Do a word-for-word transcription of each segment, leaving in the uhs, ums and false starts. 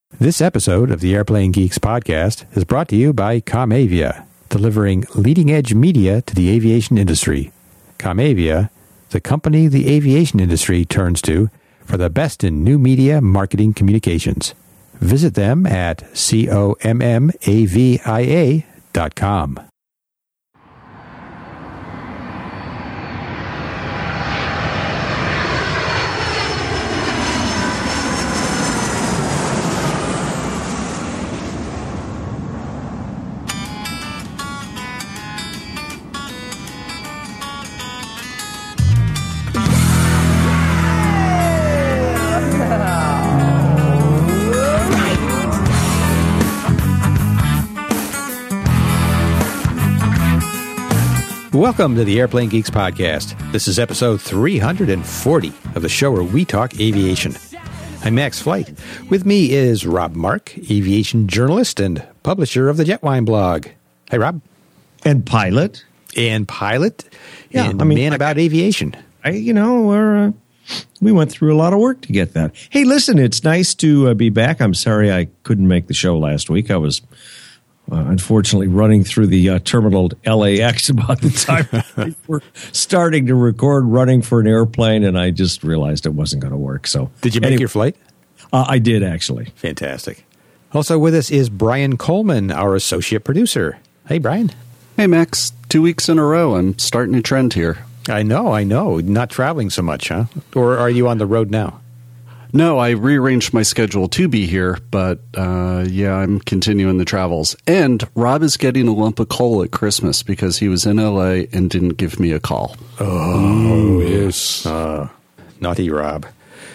This episode of the Airplane Geeks podcast is brought to you by Comavia, delivering leading-edge media to the aviation industry. Comavia, the company the aviation industry turns to for the best in new media marketing communications. Visit them at comavia dot com. Welcome to the Airplane Geeks podcast. This is episode three hundred forty of the show where we talk aviation. I'm Max Flight. With me is Rob Mark, aviation journalist and publisher of the Jetwine blog. Hey, Rob. And pilot. And pilot. Yeah, and I mean, man I, about aviation. I, you know, we're, uh, we went through a lot of work to get that. Hey, listen, it's nice to uh, be back. I'm sorry I couldn't make the show last week. I was Uh, unfortunately running through the uh, terminal at L A X about the time we were starting to record, running for an airplane, and I just realized it wasn't going to work. So, did you make anyway, your flight? Uh, I did, actually. Fantastic. Also with us is Brian Coleman, our associate producer. Hey, Brian. Hey, Max. Two weeks in a row, I'm starting a trend here. I know, I know. Not traveling so much, huh? Or are you on the road now? No, I rearranged my schedule to be here, but uh, yeah, I'm continuing the travels. And Rob is getting a lump of coal at Christmas because he was in L A and didn't give me a call. Oh, yes. Uh, naughty Rob.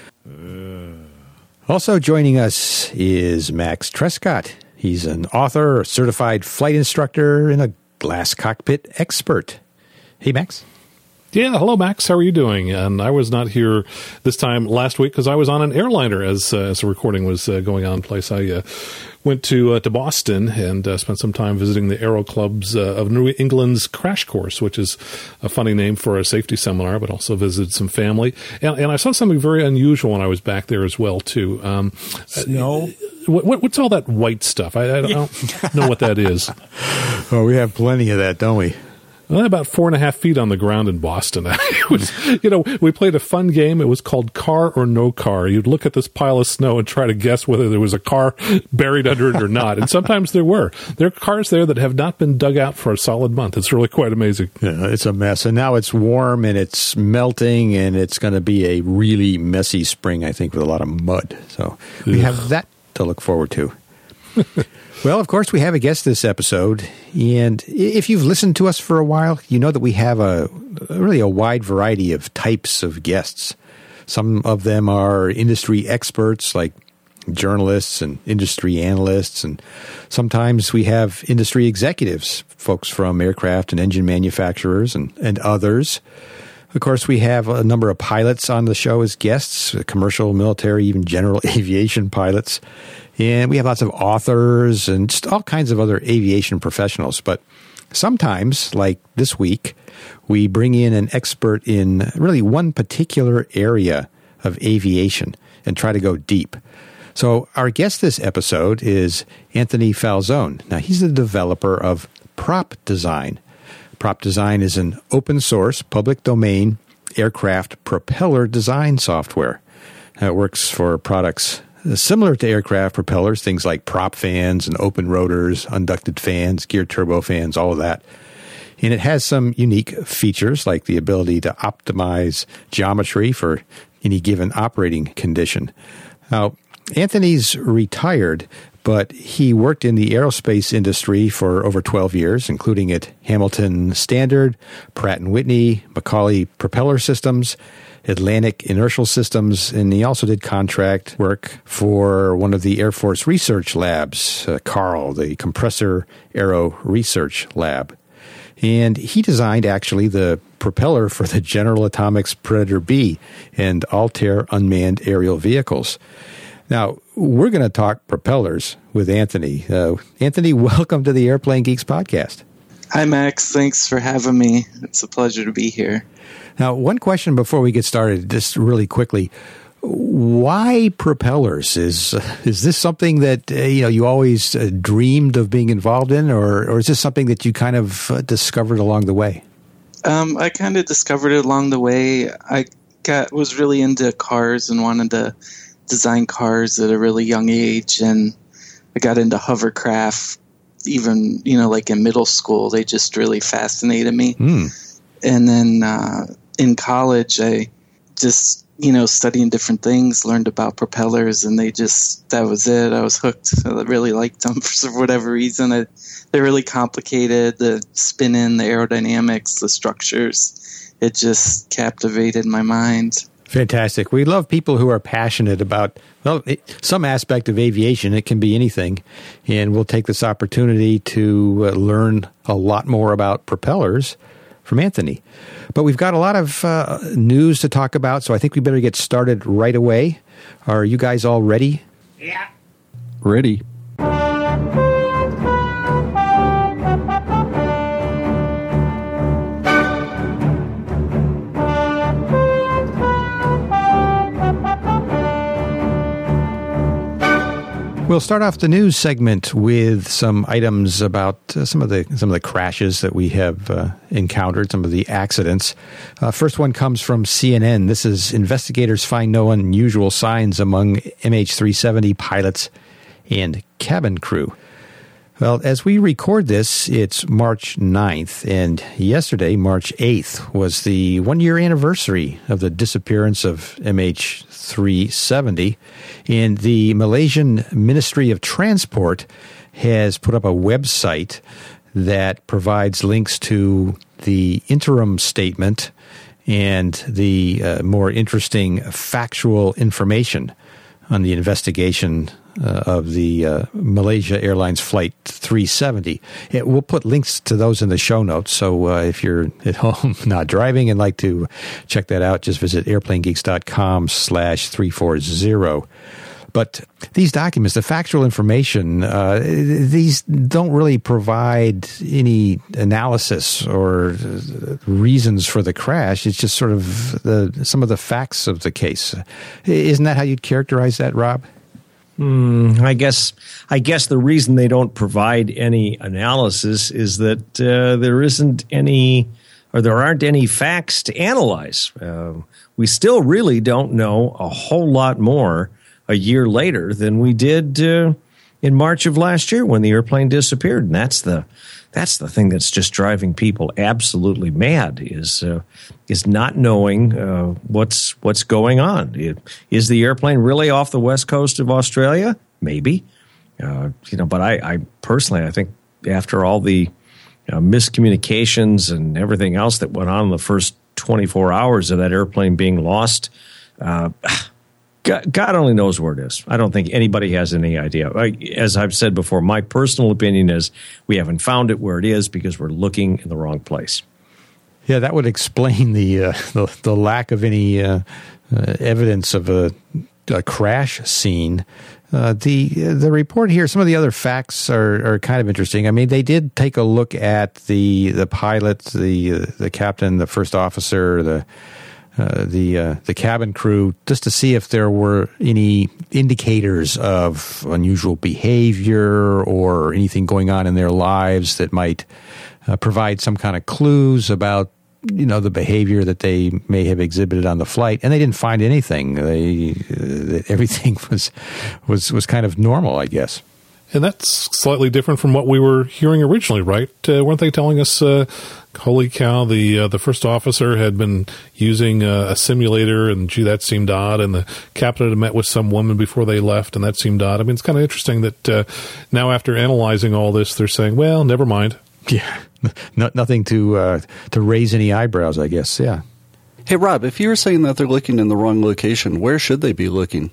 Uh. Also joining us is Max Trescott. He's an author, a certified flight instructor, and a glass cockpit expert. Hey, Max. Yeah, hello, Max. How are you doing? And I was not here this time last week because I was on an airliner as uh, as the recording was uh, going on place. I uh, went to uh, to Boston and uh, spent some time visiting the Aero Clubs uh, of New England's Crash Course, which is a funny name for a safety seminar, but also visited some family. And, and I saw something very unusual when I was back there as well, too. Um, Snow? What, what, what's all that white stuff? I, I don't know what that is. Oh, we have plenty of that, don't we? Well, about four and a half feet on the ground in Boston. It was, you know, we played a fun game. It was called Car or No Car. You'd look at this pile of snow and try to guess whether there was a car buried under it or not. And sometimes there were. There are cars there that have not been dug out for a solid month. It's really quite amazing. Yeah, it's a mess. And now it's warm and it's melting and it's going to be a really messy spring, I think, with a lot of mud. So we Ugh. have that to look forward to. Well, of course, we have a guest this episode, and if you've listened to us for a while, you know that we have a really a wide variety of types of guests. Some of them are industry experts like journalists and industry analysts, and sometimes we have industry executives, folks from aircraft and engine manufacturers and, and others. Of course, we have a number of pilots on the show as guests, commercial, military, even general aviation pilots. And we have lots of authors and just all kinds of other aviation professionals. But sometimes, like this week, we bring in an expert in really one particular area of aviation and try to go deep. So our guest this episode is Anthony Falzone. Now, he's the developer of Prop Design. Prop Design is an open source, public domain aircraft propeller design software. Now, it works for products similar to aircraft propellers, things like prop fans and open rotors, unducted fans, geared turbofans, all of that. And it has some unique features like the ability to optimize geometry for any given operating condition. Now, Anthony's retired, but he worked in the aerospace industry for over twelve years, including at Hamilton Standard, Pratt and Whitney, Macaulay Propeller Systems, Atlantic Inertial Systems, and he also did contract work for one of the Air Force research labs, uh, CARL, the Compressor Aero Research Lab. And he designed, actually, the propeller for the General Atomics Predator B and Altair unmanned aerial vehicles. Now, we're going to talk propellers with Anthony. Uh, Anthony, welcome to the Airplane Geeks podcast. Hi, Max. Thanks for having me. It's a pleasure to be here. Now, one question before we get started, just really quickly. Why propellers? Is is this something that uh, you know you always uh, dreamed of being involved in, or or is this something that you kind of uh, discovered along the way? Um, I kind of discovered it along the way. I got was really into cars and wanted to design cars at a really young age, and I got into hovercraft. Even you know, like in middle school, they just really fascinated me. Mm. And then uh, in college, I just you know, studying different things, learned about propellers, and they just, that was it. I was hooked. I really liked them for whatever reason. I, they're really complicated. The spinning, the aerodynamics, the structures, it just captivated my mind. Fantastic. We love people who are passionate about, well, it, some aspect of aviation. It can be anything. And we'll take this opportunity to uh, learn a lot more about propellers from Anthony. But we've got a lot of uh, news to talk about, so I think we better get started right away. Are you guys all ready? Yeah. Ready. We'll start off the news segment with some items about uh, some of the some of the crashes that we have uh, encountered, some of the accidents. Uh, first one comes from C N N. This is investigators find no unusual signs among M H three seventy pilots and cabin crew. Well, as we record this, it's March ninth, and yesterday, March eighth, was the one-year anniversary of the disappearance of M H three seventy. And the Malaysian Ministry of Transport has put up a website that provides links to the interim statement and the uh, more interesting factual information on the investigation uh, of the uh, Malaysia Airlines Flight three seventy. It, we'll put links to those in the show notes, so uh, if you're at home not driving and like to check that out, just visit airplanegeeks.com slash 340. But these documents, the factual information, uh, these don't really provide any analysis or reasons for the crash. It's just sort of the, some of the facts of the case. Isn't that how you'd characterize that, Rob? Mm, I guess I guess the reason they don't provide any analysis is that uh, there isn't any, or there aren't any facts to analyze. Uh, we still really don't know a whole lot more a year later than we did uh, in March of last year when the airplane disappeared. And that's the that's the thing that's just driving people absolutely mad is uh, is not knowing uh, what's what's going on. It, is the airplane really off the west coast of Australia? Maybe, uh, you know. But I, I personally, I think after all the uh, miscommunications and everything else that went on in the first twenty-four hours of that airplane being lost. Uh, God, God only knows where it is. I don't think anybody has any idea. I, as I've said before, my personal opinion is we haven't found it where it is because we're looking in the wrong place. Yeah, that would explain the uh, the, the lack of any uh, uh, evidence of a, a crash scene. Uh, the the report here, some of the other facts are, are kind of interesting. I mean, they did take a look at the the pilot, the uh, the captain, the first officer, the Uh, the uh, the cabin crew, just to see if there were any indicators of unusual behavior or anything going on in their lives that might uh, provide some kind of clues about, you know, the behavior that they may have exhibited on the flight. And they didn't find anything. They uh, everything was was was kind of normal, I guess. And that's slightly different from what we were hearing originally, right? Uh, weren't they telling us, uh, holy cow, the uh, the first officer had been using uh, a simulator, and gee, that seemed odd, and the captain had met with some woman before they left, and that seemed odd. I mean, it's kind of interesting that uh, now after analyzing all this, they're saying, well, never mind. Yeah, no, nothing to uh, to raise any eyebrows, I guess, yeah. Hey, Rob, if you were saying that they're looking in the wrong location, where should they be looking?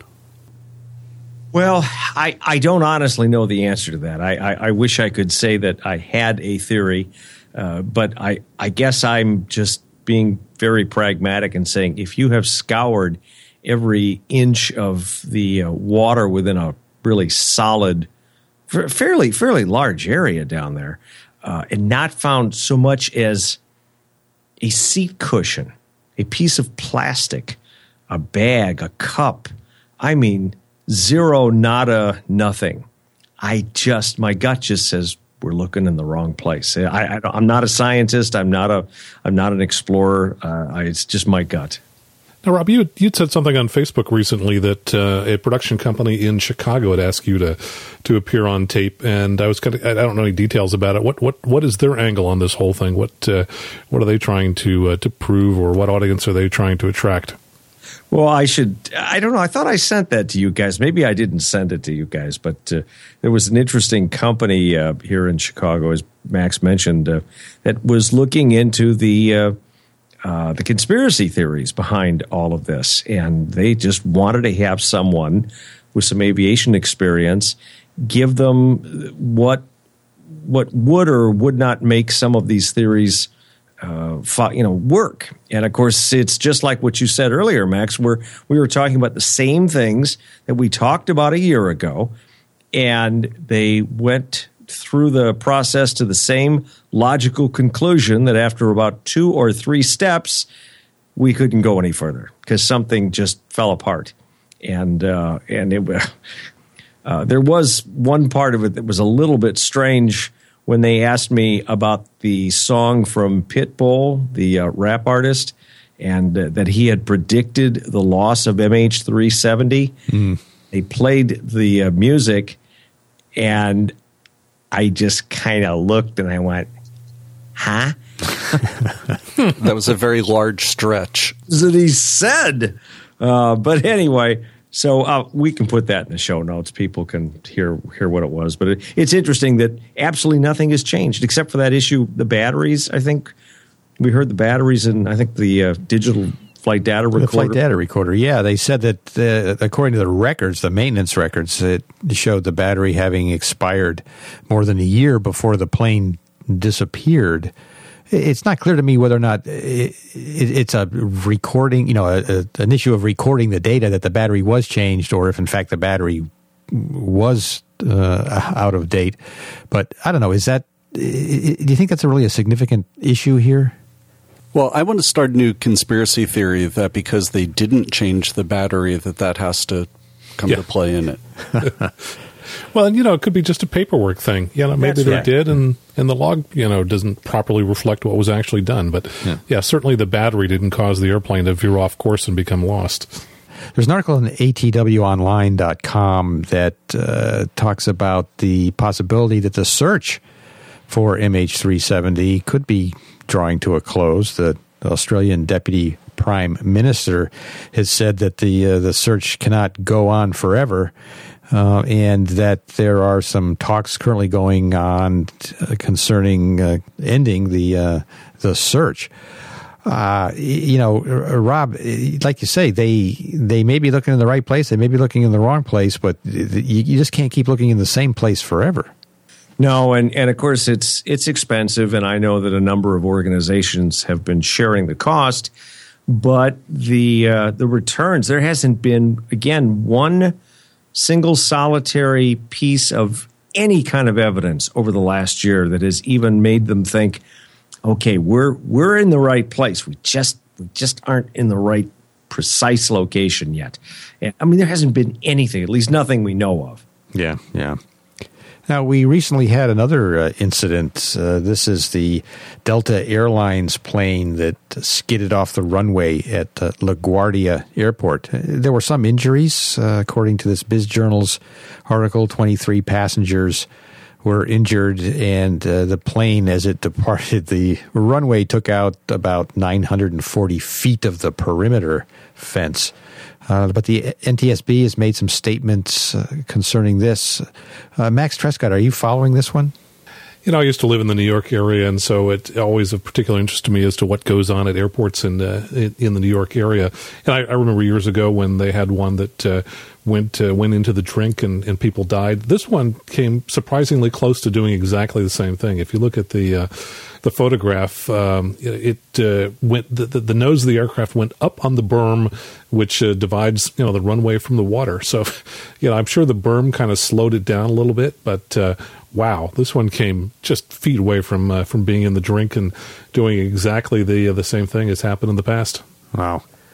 Well, I, I don't honestly know the answer to that. I, I, I wish I could say that I had a theory, uh, but I, I guess I'm just being very pragmatic and saying if you have scoured every inch of the uh, water within a really solid, fairly fairly large area down there, uh, and not found so much as a seat cushion, a piece of plastic, a bag, a cup. I mean, zero, nada, nothing. I just, my gut just says we're looking in the wrong place. I, I, I'm not a scientist. I'm not a, I'm not an explorer. Uh, I, it's just my gut. Now, Rob, you you'd said something on Facebook recently that uh, a production company in Chicago had asked you to to appear on tape, and I was kind of, I don't know any details about it. What what what is their angle on this whole thing? What uh, what are they trying to uh, to prove, or what audience are they trying to attract? Well, I should, I don't know. I thought I sent that to you guys. Maybe I didn't send it to you guys, but uh, there was an interesting company uh, here in Chicago, as Max mentioned, uh, that was looking into the uh, uh, the conspiracy theories behind all of this. And they just wanted to have someone with some aviation experience give them what what would or would not make some of these theories Uh, you know, work. And of course, it's just like what you said earlier, Max, where we were talking about the same things that we talked about a year ago, and they went through the process to the same logical conclusion that after about two or three steps, we couldn't go any further because something just fell apart. And uh, and it, uh, there was one part of it that was a little bit strange when they asked me about the song from Pitbull, the uh, rap artist, and uh, that he had predicted the loss of M H three seventy. Mm. They played the uh, music, and I just kind of looked and I went, huh? That was a very large stretch. That's what he said. Uh, but anyway, so uh, we can put that in the show notes. People can hear hear what it was. But it, it's interesting that absolutely nothing has changed except for that issue, the batteries. I think we heard the batteries in, I think, the uh, digital flight data recorder. The flight data recorder, yeah. They said that uh, according to the records, the maintenance records, it showed the battery having expired more than a year before the plane disappeared. It's not clear to me whether or not it, it, it's a recording, you know, a, a, an issue of recording the data that the battery was changed, or if in fact the battery was uh, out of date. But I don't know. Is that? Do you think that's a really a significant issue here? Well, I want to start a new conspiracy theory that because they didn't change the battery, that that has to come yeah. to play in it. Well, and, you know, it could be just a paperwork thing. You know, maybe That's they right. did, and, and the log, you know, doesn't properly reflect what was actually done. But, yeah. yeah, certainly the battery didn't cause the airplane to veer off course and become lost. There's an article on A T W online dot com that uh, talks about the possibility that the search for M H three seventy could be drawing to a close. The Australian Deputy Prime Minister has said that the uh, the search cannot go on forever. Uh, and that there are some talks currently going on uh, concerning uh, ending the uh, the search. Uh, you know, Rob, like you say, they they may be looking in the right place, they may be looking in the wrong place, but you, you just can't keep looking in the same place forever. No, and, and of course it's it's expensive, and I know that a number of organizations have been sharing the cost, but the uh, the returns, there hasn't been, again, one single solitary piece of any kind of evidence over the last year that has even made them think, okay, we're we're in the right place. We just we just aren't in the right precise location yet. I mean, there hasn't been anything, at least nothing we know of. Yeah, yeah. Now, we recently had another uh, incident. Uh, this is the Delta Airlines plane that skidded off the runway at uh, LaGuardia Airport. Uh, there were some injuries, uh, according to this BizJournal's article. twenty-three passengers were injured, and uh, the plane, as it departed the runway, took out about nine hundred forty feet of the perimeter fence. Uh, but the N T S B has made some statements uh, concerning this. Uh, Max Trescott, are you following this one? You know, I used to live in the New York area, and so it's always of particular interest to me as to what goes on at airports in, uh, in, in the New York area. And I, I remember years ago when they had one that uh, went uh, went into the drink and, and people died. This one came surprisingly close to doing exactly the same thing. If you look at the uh, the photograph, um, it uh, went the, the, the nose of the aircraft went up on the berm, which uh, divides you know the runway from the water. So, you know, I'm sure the berm kind of slowed it down a little bit, but uh, wow, this one came just feet away from uh, from being in the drink and doing exactly the uh, the same thing as happened in the past. Wow.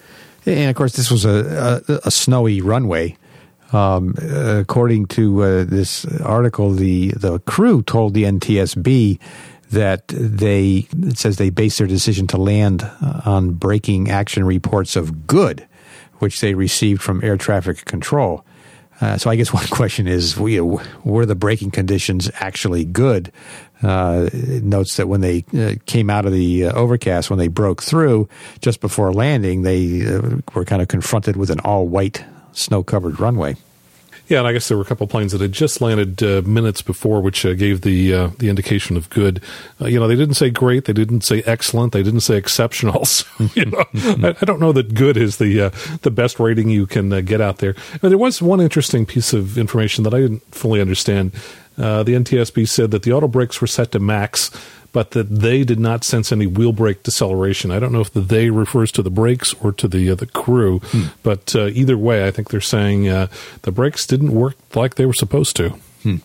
And of course, this was a, a, a snowy runway. Um, according to uh, this article, the, the crew told the N T S B that they, it says they based their decision to land on braking action reports of good, which they received from air traffic control. Uh, so I guess one question is, were the braking conditions actually good? Uh, it notes that when they uh, came out of the uh, overcast, when they broke through just before landing, they uh, were kind of confronted with an all-white snow-covered runway. Yeah, and I guess there were a couple of planes that had just landed uh, minutes before, which uh, gave the uh, the indication of good. Uh, you know, they didn't say great, they didn't say excellent, they didn't say exceptional. So, you know, I, I don't know that good is the uh, the best rating you can uh, get out there. But there was one interesting piece of information that I didn't fully understand. Uh, the N T S B said that the auto brakes were set to max, but that they did not sense any wheel brake deceleration. I don't know if the they refers to the brakes or to the uh, the crew, hmm. but uh, either way, I think they're saying uh, the brakes didn't work like they were supposed to. Hmm.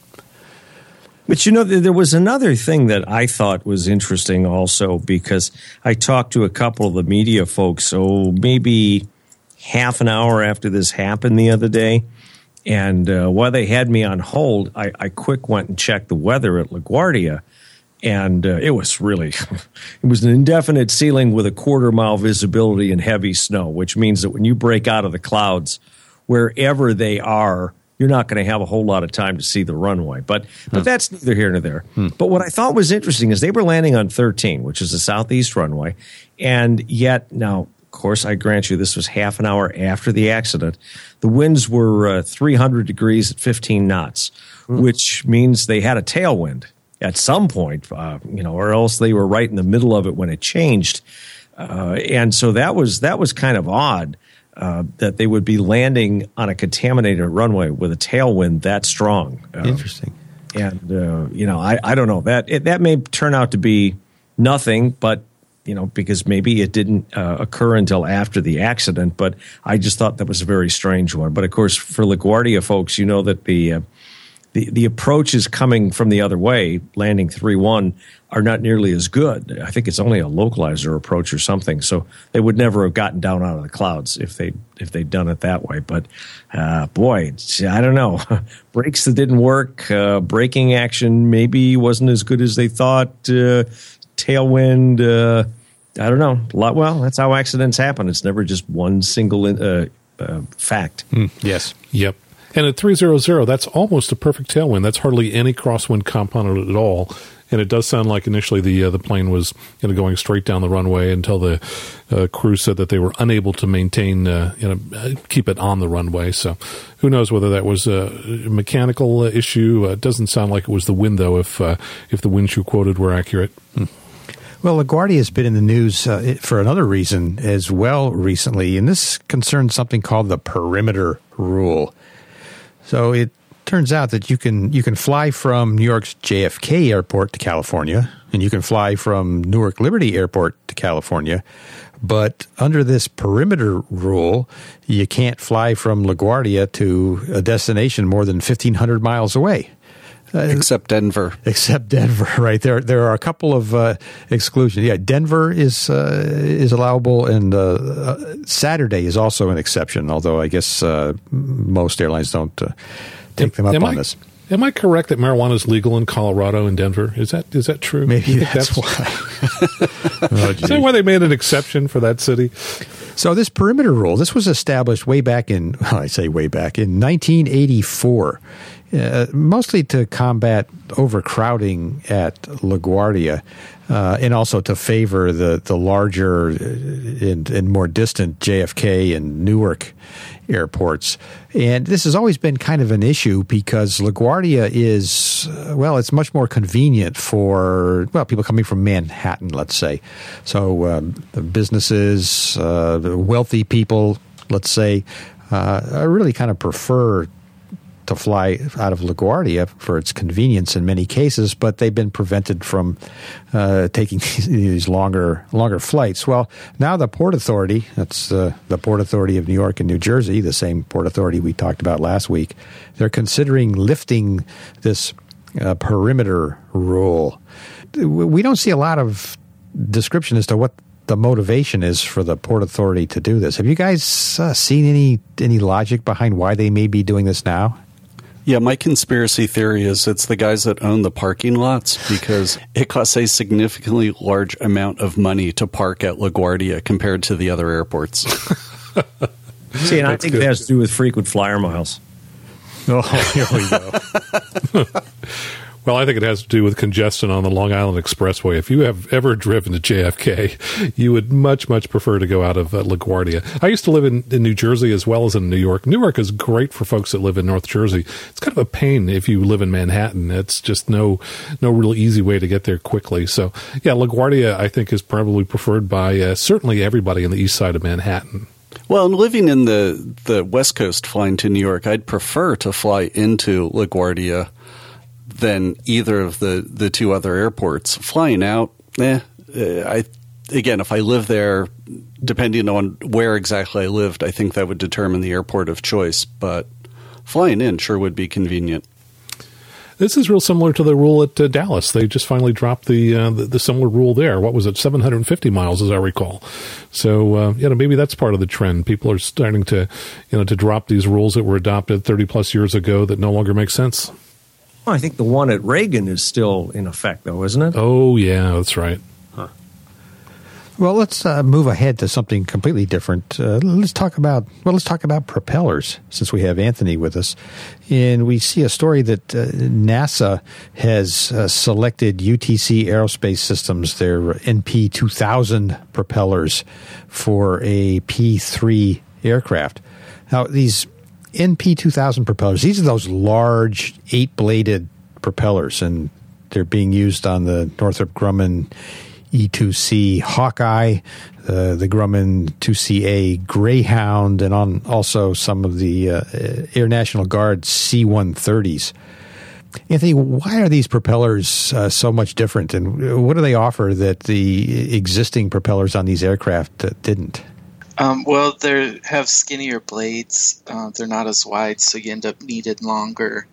But, you know, there was another thing that I thought was interesting also, because I talked to a couple of the media folks, oh, maybe half an hour after this happened the other day. And uh, while they had me on hold, I, I quick went and checked the weather at LaGuardia. And uh, it was really, it was an indefinite ceiling with a quarter mile visibility and heavy snow, which means that when you break out of the clouds, wherever they are, you're not going to have a whole lot of time to see the runway. But but that's neither here nor there. Hmm. But what I thought was interesting is they were landing on thirteen, which is the southeast runway. And yet, now, of course, I grant you this was half an hour after the accident. The winds were uh, three hundred degrees at fifteen knots, hmm. which means they had a tailwind at some point, uh, you know, or else they were right in the middle of it when it changed. Uh, and so that was that was kind of odd uh, that they would be landing on a contaminated runway with a tailwind that strong. Uh, Interesting. And, uh, you know, I, I don't know. That it, that may turn out to be nothing, but, you know, because maybe it didn't uh, occur until after the accident. But I just thought that was a very strange one. But, of course, for LaGuardia folks, you know that the uh, The, the approaches coming from the other way, landing three one, are not nearly as good. I think it's only a localizer approach or something. So they would never have gotten down out of the clouds if they if they'd done it that way. But uh, boy, I don't know. Brakes that didn't work, uh, braking action maybe wasn't as good as they thought. Uh, tailwind, uh, I don't know. A lot, well, that's how accidents happen. It's never just one single uh, uh, fact. Mm, yes. Yep. And at three hundred, that's almost a perfect tailwind. That's hardly any crosswind component at all. And it does sound like initially the uh, the plane was you know, going straight down the runway until the uh, crew said that they were unable to maintain, uh, you know, keep it on the runway. So who knows whether that was a mechanical issue. Uh, it doesn't sound like it was the wind, though, if, uh, if the winds you quoted were accurate. Hmm. Well, LaGuardia has been in the news uh, for another reason as well recently, and this concerns something called the perimeter rule. So it turns out that you can you can fly from New York's J F K Airport to California, and you can fly from Newark Liberty Airport to California. But under this perimeter rule, you can't fly from LaGuardia to a destination more than fifteen hundred miles away. Uh, except Denver. Except Denver, right? There there are a couple of uh, exclusions. Yeah, Denver is uh, is allowable, and uh, uh, Saturday is also an exception, although I guess uh, most airlines don't uh, take them up am on I, this. Am I correct that marijuana is legal in Colorado and Denver? Is that is that true? Maybe that's, that's why. oh, is that why they made an exception for that city? So this perimeter rule, this was established way back in, well, I say way back, in nineteen eighty-four. Uh, mostly to combat overcrowding at LaGuardia, uh, and also to favor the, the larger and, and more distant J F K and Newark airports. And this has always been kind of an issue because LaGuardia is, uh, well, it's much more convenient for, well, people coming from Manhattan, let's say. So um, the businesses, uh, the wealthy people, let's say, uh, really kind of prefer to fly out of LaGuardia for its convenience in many cases, but they've been prevented from uh, taking these longer longer flights. Well, now the Port Authority, that's uh, the Port Authority of New York and New Jersey, the same Port Authority we talked about last week, they're considering lifting this uh, perimeter rule. We don't see a lot of description as to what the motivation is for the Port Authority to do this. Have you guys uh, seen any any logic behind why they may be doing this now? Yeah, my conspiracy theory is it's the guys that own the parking lots, because it costs a significantly large amount of money to park at LaGuardia compared to the other airports. See, and I think good. it has to do with frequent flyer miles. Oh, here we go. Well, I think it has to do with congestion on the Long Island Expressway. If you have ever driven to J F K, you would much, much prefer to go out of uh, LaGuardia. I used to live in, in New Jersey as well as in New York. Newark is great for folks that live in North Jersey. It's kind of a pain if you live in Manhattan. It's just no no real easy way to get there quickly. So, yeah, LaGuardia, I think, is probably preferred by uh, certainly everybody on the east side of Manhattan. Well, and living in the, the West Coast, flying to New York, I'd prefer to fly into LaGuardia than either of the, the two other airports. Flying out, eh, I again, if I live there, depending on where exactly I lived, I think that would determine the airport of choice. But flying in sure would be convenient. This is real similar to the rule at uh, Dallas. They just finally dropped the, uh, the the similar rule there. What was it, seven hundred fifty miles, as I recall. So, uh, you know, maybe that's part of the trend. People are starting to, you know, to drop these rules that were adopted thirty plus years ago that no longer make sense. Well, I think the one at Reagan is still in effect, though, isn't it? Oh, yeah, that's right. Huh. Well, let's uh, move ahead to something completely different. Uh, let's talk about well, let's talk about propellers, since we have Anthony with us, and we see a story that uh, NASA has uh, selected U T C Aerospace Systems, their N P two thousand propellers, for a P three aircraft. Now, these N P two thousand propellers, these are those large eight-bladed propellers, and they're being used on the Northrop Grumman E two C Hawkeye, uh, the Grumman two C A Greyhound, and on also some of the uh, Air National Guard C one thirties. Anthony, why are these propellers uh, so much different, and what do they offer that the existing propellers on these aircraft uh, didn't? Um, well, they have skinnier blades. Uh, they're not as wide, so you end up needing longer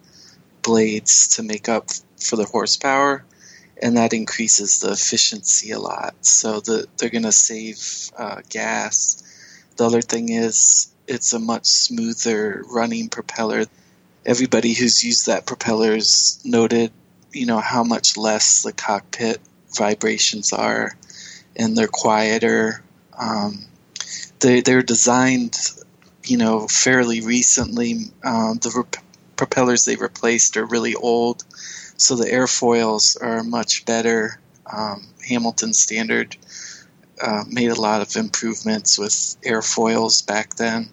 blades to make up for the horsepower, and that increases the efficiency a lot. So the, they're going to save uh, gas. The other thing is it's a much smoother running propeller. Everybody who's used that propeller's noted, you know, how much less the cockpit vibrations are, and they're quieter. Um, They, they're designed, you know, fairly recently. Um, the rep- propellers they replaced are really old, so the airfoils are much better. Um, Hamilton Standard uh, made a lot of improvements with airfoils back then.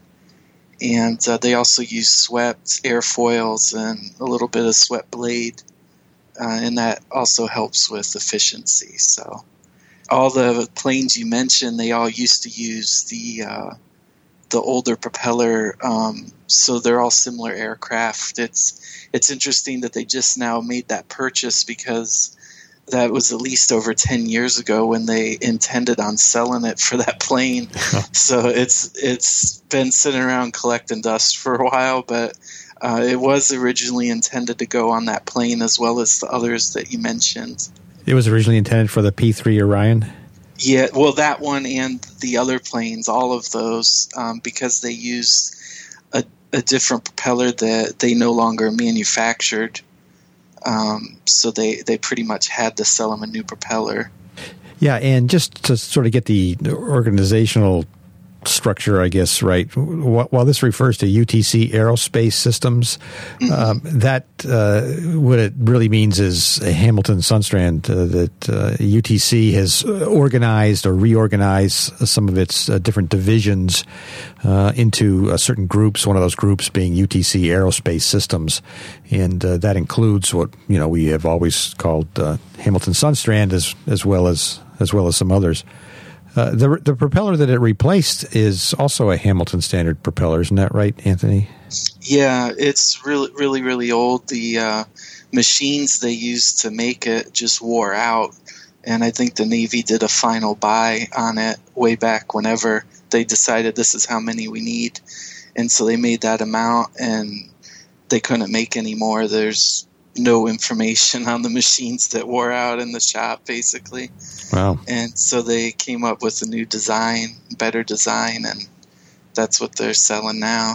And uh, they also use swept airfoils and a little bit of swept blade, uh, and that also helps with efficiency. So all the planes you mentioned, they all used to use the uh, the older propeller, um, so they're all similar aircraft. It's it's interesting that they just now made that purchase, because that was at least over ten years ago when they intended on selling it for that plane. So it's it's been sitting around collecting dust for a while, but uh, it was originally intended to go on that plane as well as the others that you mentioned. It was originally intended for the P three Orion? Yeah, well, that one and the other planes, all of those, um, because they used a, a different propeller that they no longer manufactured. Um, so they, they pretty much had to sell them a new propeller. Yeah, and just to sort of get the organizational structure, I guess, right, while this refers to U T C Aerospace Systems, mm-hmm. um, that uh, what it really means is Hamilton Sundstrand, uh, that uh, U T C has organized or reorganized some of its uh, different divisions uh, into uh, certain groups, one of those groups being U T C Aerospace Systems, and uh, that includes what, you know, we have always called uh, Hamilton Sundstrand, as as well as as well as some others. Uh, the the propeller that it replaced is also a Hamilton Standard propeller, isn't that right, Anthony? Yeah, it's really, really, really old. The uh, machines they used to make it just wore out, and I think the Navy did a final buy on it way back whenever they decided this is how many we need, and so they made that amount, and they couldn't make any more. There's no information on the machines that wore out in the shop, basically. Wow. And so they came up with a new design, better design, and that's what they're selling now.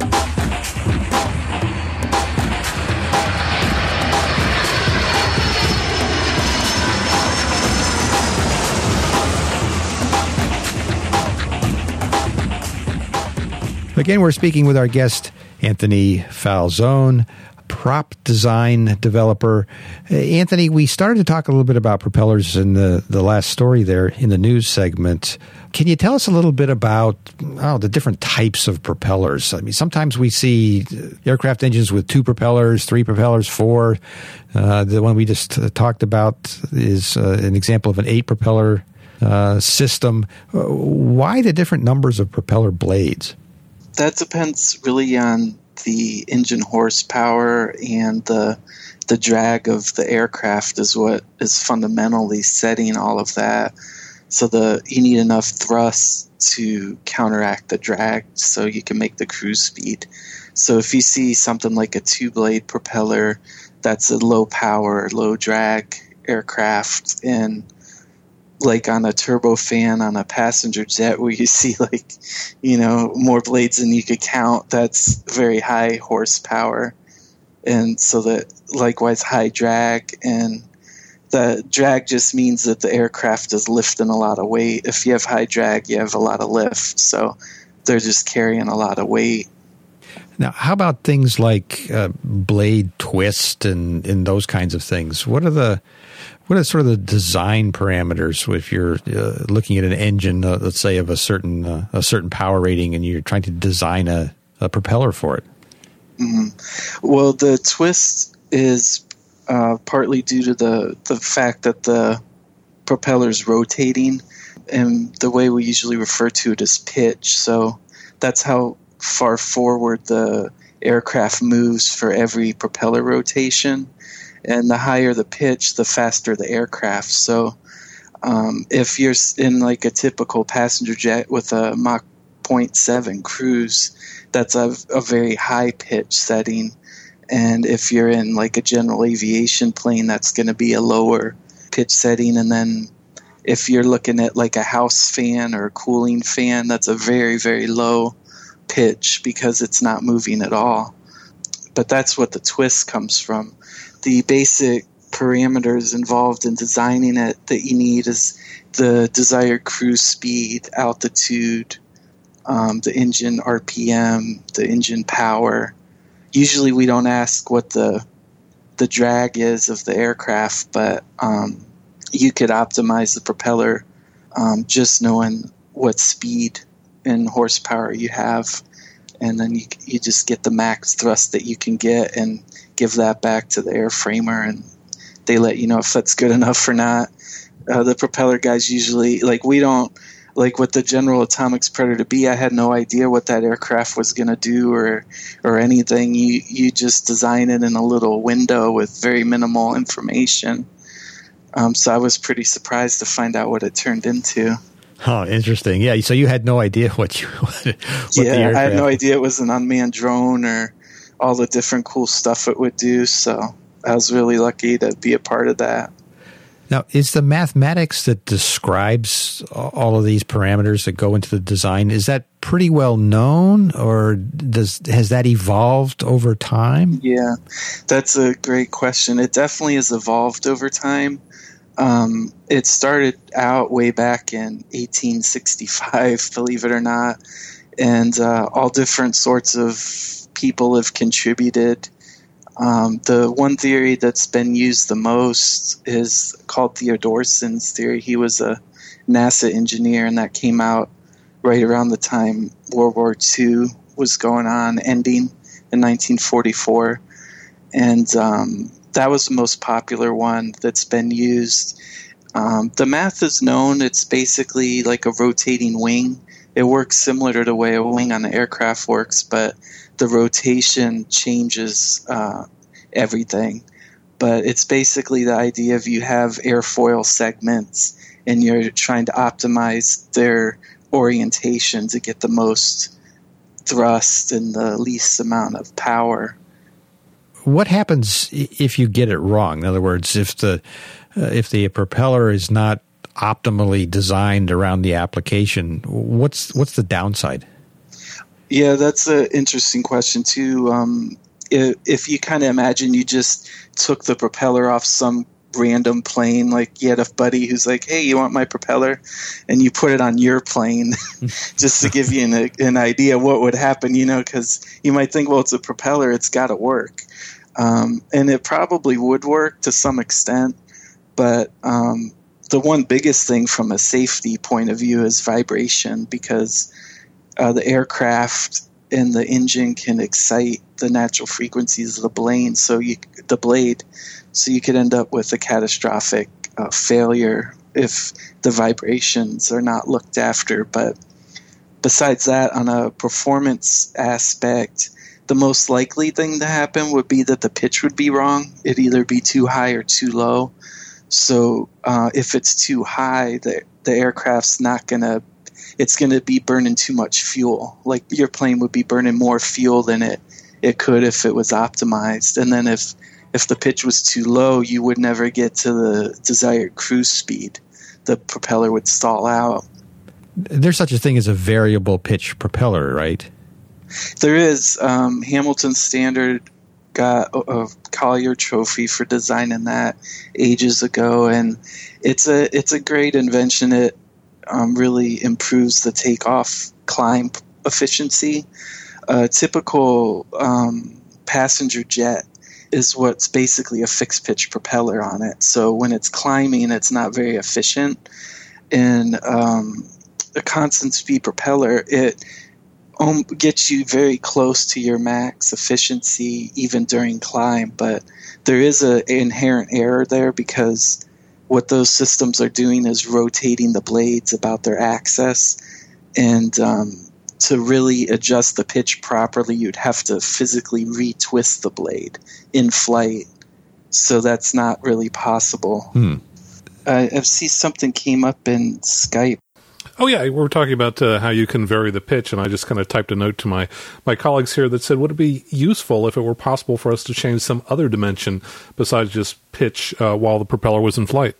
Again, we're speaking with our guest, Anthony Falzone, prop design developer. Uh, Anthony, we started to talk a little bit about propellers in the, the last story there in the news segment. Can you tell us a little bit about oh, the different types of propellers? I mean, sometimes we see aircraft engines with two propellers, three propellers, four. Uh, the one we just uh, talked about is uh, an example of an eight propeller uh, system. Uh, why the different numbers of propeller blades? That depends really on the engine horsepower, and the the drag of the aircraft is what is fundamentally setting all of that. So the you need enough thrust to counteract the drag so you can make the cruise speed. So if you see something like a two-blade propeller, that's a low power, low drag aircraft, and like on a turbofan on a passenger jet where you see like, you know, more blades than you could count, that's very high horsepower. And so that likewise high drag, and the drag just means that the aircraft is lifting a lot of weight. If you have high drag, you have a lot of lift. So they're just carrying a lot of weight. Now, how about things like uh, blade twist and, and those kinds of things? What are the what are sort of the design parameters if you're uh, looking at an engine, uh, let's say, of a certain uh, a certain power rating, and you're trying to design a, a propeller for it? Mm-hmm. Well, the twist is uh, partly due to the the fact that the propeller's rotating, and the way we usually refer to it is pitch. So that's how far forward the aircraft moves for every propeller rotation, and the higher the pitch, the faster the aircraft. So um, if you're in like a typical passenger jet with a Mach zero point seven cruise, that's a, a very high pitch setting. And if you're in like a general aviation plane, that's going to be a lower pitch setting. And then if you're looking at like a house fan or a cooling fan, that's a very, very low pitch because it's not moving at all. But that's what the twist comes from. The basic parameters involved in designing it that you need is the desired cruise speed, altitude, um, the engine R P M, the engine power. Usually we don't ask what the the drag is of the aircraft, but um, you could optimize the propeller um, just knowing what speed and horsepower you have, and then you you just get the max thrust that you can get and give that back to the airframer, and they let you know if that's good enough or not. Uh, the propeller guys usually, like we don't, like with the General Atomics Predator B, I had no idea what that aircraft was going to do or or anything. You you just design it in a little window with very minimal information. Um, so I was pretty surprised to find out what it turned into. Oh, interesting. Yeah, so you had no idea what you what yeah, the aircraft. I had no idea it was an unmanned drone or all the different cool stuff it would do. So I was really lucky to be a part of that. Now, is the mathematics that describes all of these parameters that go into the design, is that pretty well known, or does has that evolved over time? Yeah, that's a great question. It definitely has evolved over time. Um, it started out way back in eighteen sixty-five, believe it or not, and uh, all different sorts of people have contributed. Um, the one theory that's been used the most is called Theodorson's theory. He was a NASA engineer, and that came out right around the time World War Two was going on, ending in nineteen forty-four. And um, that was the most popular one that's been used. Um, the math is known. It's basically like a rotating wing. It works similar to the way a wing on an aircraft works, but the rotation changes uh, everything. But it's basically the idea of you have airfoil segments and you're trying to optimize their orientation to get the most thrust and the least amount of power. what happens if you get it wrong? In other words, if the uh, if the propeller is not optimally designed around the application, what's what's the downside? Yeah, that's an interesting question too. Um, if, if you kind of imagine you just took the propeller off some random plane, like you had a buddy who's like, "Hey, you want my propeller?" and you put it on your plane, just to give you an, an idea what would happen, you know, because you might think, well, it's a propeller, it's got to work. Um, and it probably would work to some extent, but um, the one biggest thing from a safety point of view is vibration, because uh, the aircraft and the engine can excite the natural frequencies of the blade, so you the blade, so you could end up with a catastrophic uh, failure if the vibrations are not looked after. But besides that, on a performance aspect, the most likely thing to happen would be that the pitch would be wrong. It'd either be too high or too low. So uh, if it's too high, the the aircraft's not gonna. It's going to be burning too much fuel. Like your plane would be burning more fuel than it, it could if it was optimized. And then if, if the pitch was too low, you would never get to the desired cruise speed. The propeller would stall out. There's such a thing as a variable pitch propeller, right? There is. Um, Hamilton Standard got a, a Collier Trophy for designing that ages ago, and it's a it's a great invention. It Um, really improves the takeoff climb efficiency. A typical um, passenger jet is what's basically a fixed pitch propeller on it. So when it's climbing, it's not very efficient. And um, a constant speed propeller, it um, gets you very close to your max efficiency even during climb. But there is an inherent error there, because what those systems are doing is rotating the blades about their axis, and um, to really adjust the pitch properly, you'd have to physically retwist the blade in flight. So that's not really possible. Hmm. I, I see something came up in Skype. Oh, yeah, we were talking about uh, how you can vary the pitch, and I just kind of typed a note to my, my colleagues here that said, would it be useful if it were possible for us to change some other dimension besides just pitch uh, while the propeller was in flight?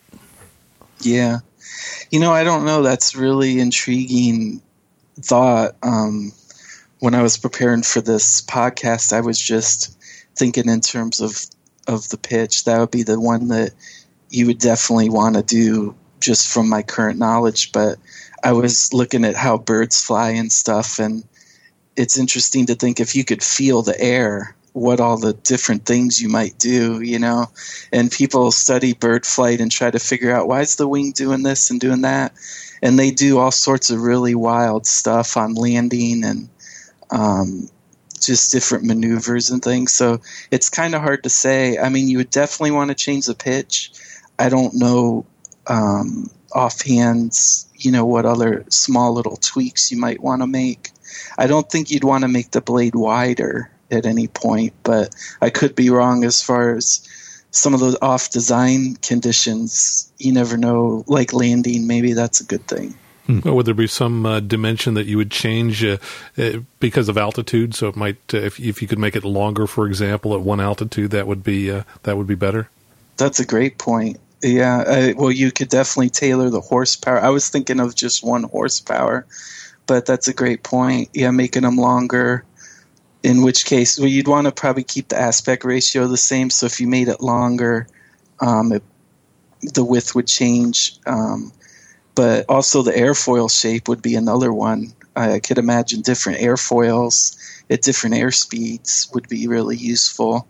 Yeah. You know, I don't know. That's really intriguing thought. Um, when I was preparing for this podcast, I was just thinking in terms of, of the pitch. That would be the one that you would definitely want to do just from my current knowledge. But I was looking at how birds fly and stuff, and it's interesting to think if you could feel the air, what all the different things you might do, you know. And people study bird flight and try to figure out, why is the wing doing this and doing that? And they do all sorts of really wild stuff on landing and um, just different maneuvers and things. So it's kind of hard to say. I mean, you would definitely want to change the pitch. I don't know um, offhand, you know, what other small little tweaks you might want to make. I don't think you'd want to make the blade wider at any point, but I could be wrong as far as some of those off design conditions. You never know, like landing, maybe that's a good thing. Hmm. Well, would there be some uh, dimension that you would change uh, uh, because of altitude? So it might, uh, if if you could make it longer, for example, at one altitude, that would be uh, that would be better. That's a great point. Yeah, I, well, you could definitely tailor the horsepower. I was thinking of just one horsepower, but that's a great point. Yeah, making them longer. In which case, well, you'd want to probably keep the aspect ratio the same. So if you made it longer, um, it, the width would change. Um, but also the airfoil shape would be another one. I could imagine different airfoils at different airspeeds would be really useful.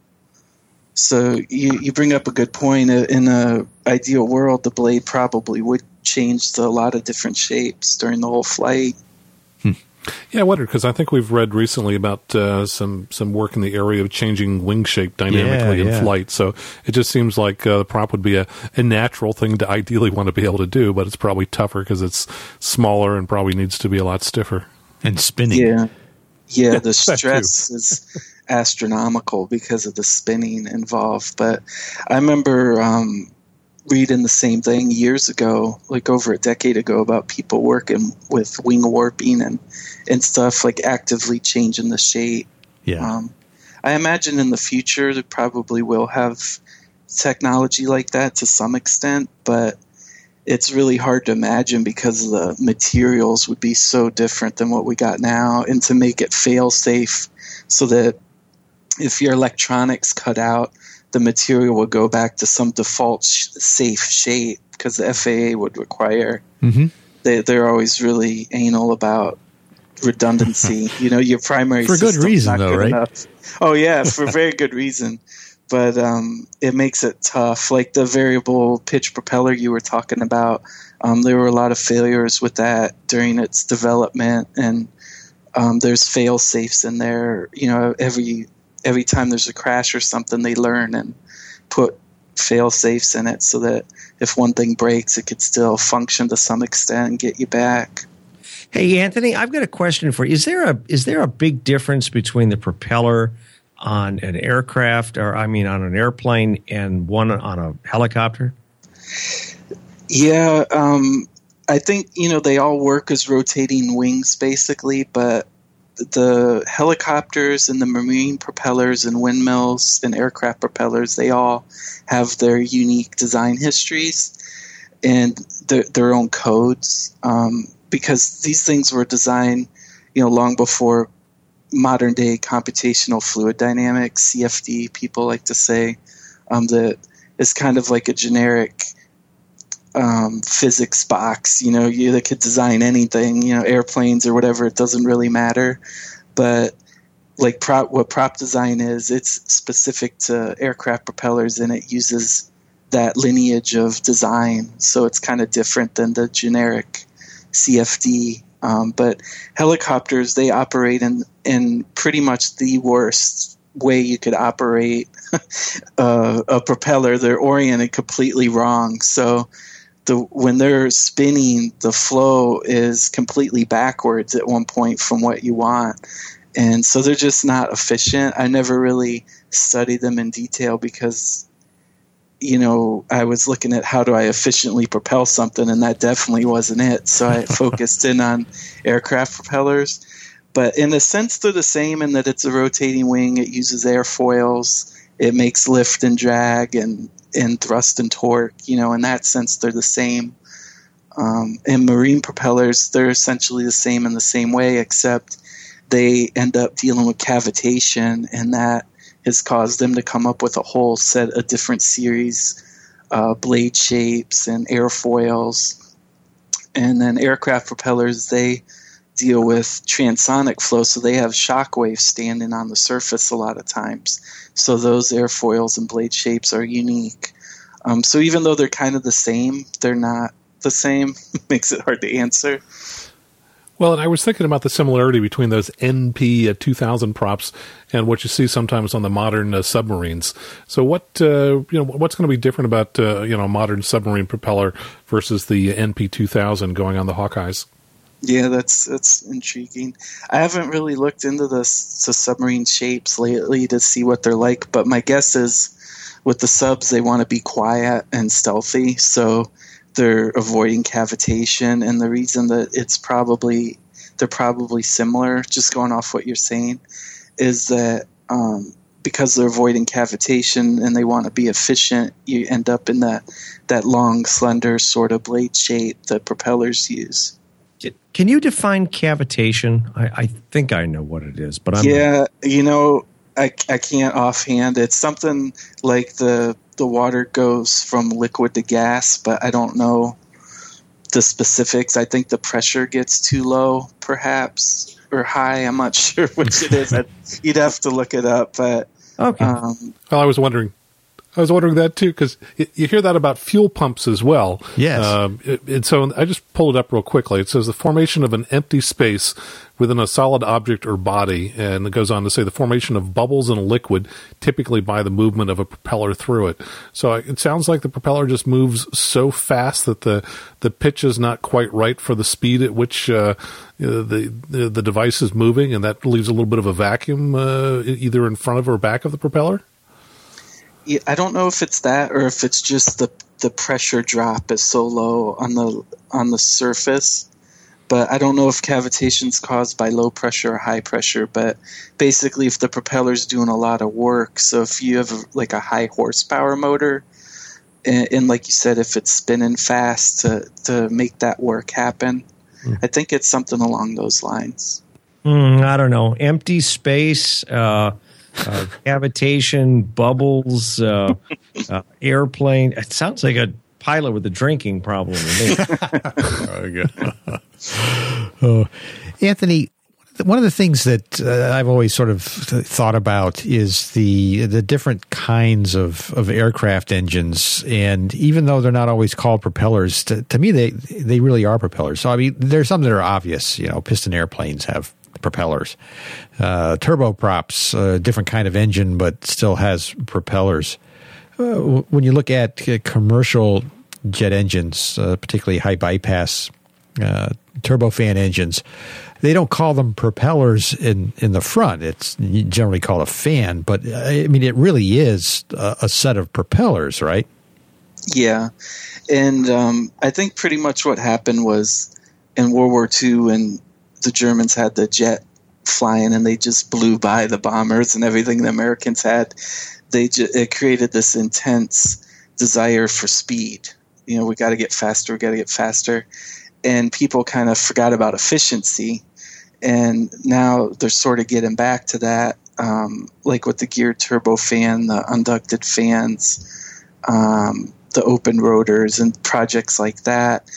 So you, you bring up a good point. In an ideal world, the blade probably would change to a lot of different shapes during the whole flight. Hmm. Yeah, I wonder, because I think we've read recently about uh, some, some work in the area of changing wing shape dynamically yeah, in yeah. flight. So it just seems like uh, the prop would be a, a natural thing to ideally want to be able to do, but it's probably tougher because it's smaller and probably needs to be a lot stiffer. And spinning. Yeah, yeah. The That stress too. is astronomical because of the spinning involved. But I remember um, reading the same thing years ago, like over a decade ago, about people working with wing warping and, and stuff, like actively changing the shape. Yeah. Um, I imagine in the future they probably will have technology like that to some extent, but it's really hard to imagine because the materials would be so different than what we got now, and to make it fail safe so that if your electronics cut out, the material will go back to some default sh- safe shape, because the F A A would require. Mm-hmm. They, they're always really anal about redundancy. You know, your primary for good reason, though, right? Enough. Oh yeah, for very good reason. But um, it makes it tough. Like the variable pitch propeller you were talking about, um, there were a lot of failures with that during its development, and um, there's fail safes in there. You know, every every time there's a crash or something, they learn and put fail safes in it so that if one thing breaks, it could still function to some extent and get you back. Hey, Anthony, I've got a question for you. Is there a is there a big difference between the propeller on an aircraft, or I mean on an airplane, and one on a helicopter? Yeah, um, I think, you know, they all work as rotating wings basically, but the helicopters and the marine propellers and windmills and aircraft propellers, they all have their unique design histories and their, their own codes, um, because these things were designed, you know, long before modern day computational fluid dynamics, C F D, people like to say, um, that is kind of like a generic um, physics box. You know, you they could design anything, you know, airplanes or whatever, it doesn't really matter. But like prop, what prop design is, it's specific to aircraft propellers, and it uses that lineage of design. So it's kind of different than the generic C F D. Um, but helicopters, they operate in, in pretty much the worst way you could operate uh, a propeller. They're oriented completely wrong. So the when they're spinning, the flow is completely backwards at one point from what you want. And so they're just not efficient. I never really studied them in detail because, you know, I was looking at how do I efficiently propel something, and that definitely wasn't it. So I focused in on aircraft propellers. But in a sense, they're the same in that it's a rotating wing. It uses airfoils. It makes lift and drag and, and thrust and torque. You know, in that sense, they're the same. Um, and marine propellers, they're essentially the same in the same way, except they end up dealing with cavitation, and that has caused them to come up with a whole set of different series, uh, blade shapes and airfoils. And then aircraft propellers, they deal with transonic flow, so they have shock waves standing on the surface a lot of times. So those airfoils and blade shapes are unique. Um, so even though they're kind of the same, they're not the same. Makes it hard to answer. Well, and I was thinking about the similarity between those N P two thousand props and what you see sometimes on the modern uh, submarines. So, what uh, you know, what's going to be different about uh, you know, a modern submarine propeller versus the N P two thousand going on the Hawkeyes? Yeah, that's that's intriguing. I haven't really looked into the, the submarine shapes lately to see what they're like, but my guess is with the subs, they want to be quiet and stealthy, so they're avoiding cavitation. And the reason that it's probably they're probably similar, just going off what you're saying, is that um, because they're avoiding cavitation and they want to be efficient, you end up in that that long, slender sort of blade shape that propellers use. Can you define cavitation? I, I think I know what it is, but I'm yeah, not. you know, I I can't offhand. It's something like the the water goes from liquid to gas, but I don't know the specifics. I think the pressure gets too low, perhaps, or high. I'm not sure which it is. You'd have to look it up. But okay. Um, well, I was wondering. I was wondering that too, because you hear that about fuel pumps as well. Yes. Um, it, and so I just pulled it up real quickly. It says the formation of an empty space within a solid object or body, and it goes on to say the formation of bubbles in a liquid, typically by the movement of a propeller through it. So it sounds like the propeller just moves so fast that the, the pitch is not quite right for the speed at which uh, the, the the device is moving, and that leaves a little bit of a vacuum uh, either in front of or back of the propeller. Yeah, I don't know if it's that or if it's just the the pressure drop is so low on the on the surface but I don't know if cavitation is caused by low pressure or high pressure. But basically, if the propeller's doing a lot of work, so if you have like a high horsepower motor, and, and like you said, if it's spinning fast to to make that work happen, mm. I think it's something along those lines. Mm, I don't know. Empty space, uh, uh, cavitation, bubbles, uh, uh, airplane. It sounds like a pilot with a drinking problem to me. oh, Anthony, one of the things that uh, I've always sort of thought about is the the different kinds of, of aircraft engines, and even though they're not always called propellers, to, to me they they really are propellers. So I mean, there's some that are obvious. You know, piston airplanes have propellers, uh, turboprops, a different kind of engine, but still has propellers. Uh, when you look at uh, commercial jet engines, uh, particularly high bypass uh, turbofan engines, they don't call them propellers in, in the front. It's generally called a fan, but I mean, it really is a, a set of propellers, right? Yeah. And um, I think pretty much what happened was in World War Two, and the Germans had the jet flying and they just blew by the bombers and everything the Americans had. They ju- it created this intense desire for speed. You know, we got to get faster, we got to get faster. And people kind of forgot about efficiency. And now they're sort of getting back to that, um, like with the geared turbofan, the unducted fans, um, the open rotors, and projects like that.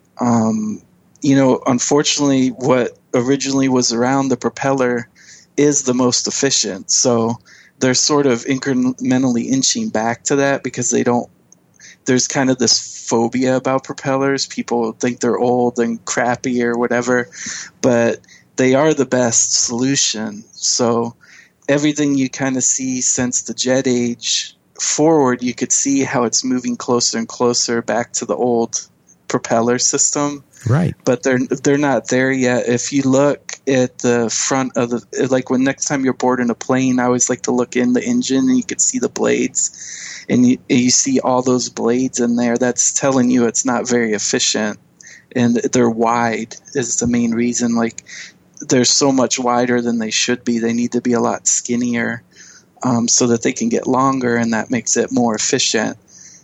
Um, you know, unfortunately, what originally was around the propeller is the most efficient. So they're sort of incrementally inching back to that because they don't, there's kind of this phobia about propellers. People think they're old and crappy or whatever, but they are the best solution. So everything you kind of see since the jet age forward, you could see how it's moving closer and closer back to the old propeller system. Right. But they're they're not there yet. If you look at the front of the, like when next time you're boarding a plane, I always like to look in the engine and you can see the blades, and you, you see all those blades in there. That's telling you it's not very efficient, and they're wide is the main reason. Like they're so much wider than they should be. They need to be a lot skinnier um, so that they can get longer, and that makes it more efficient.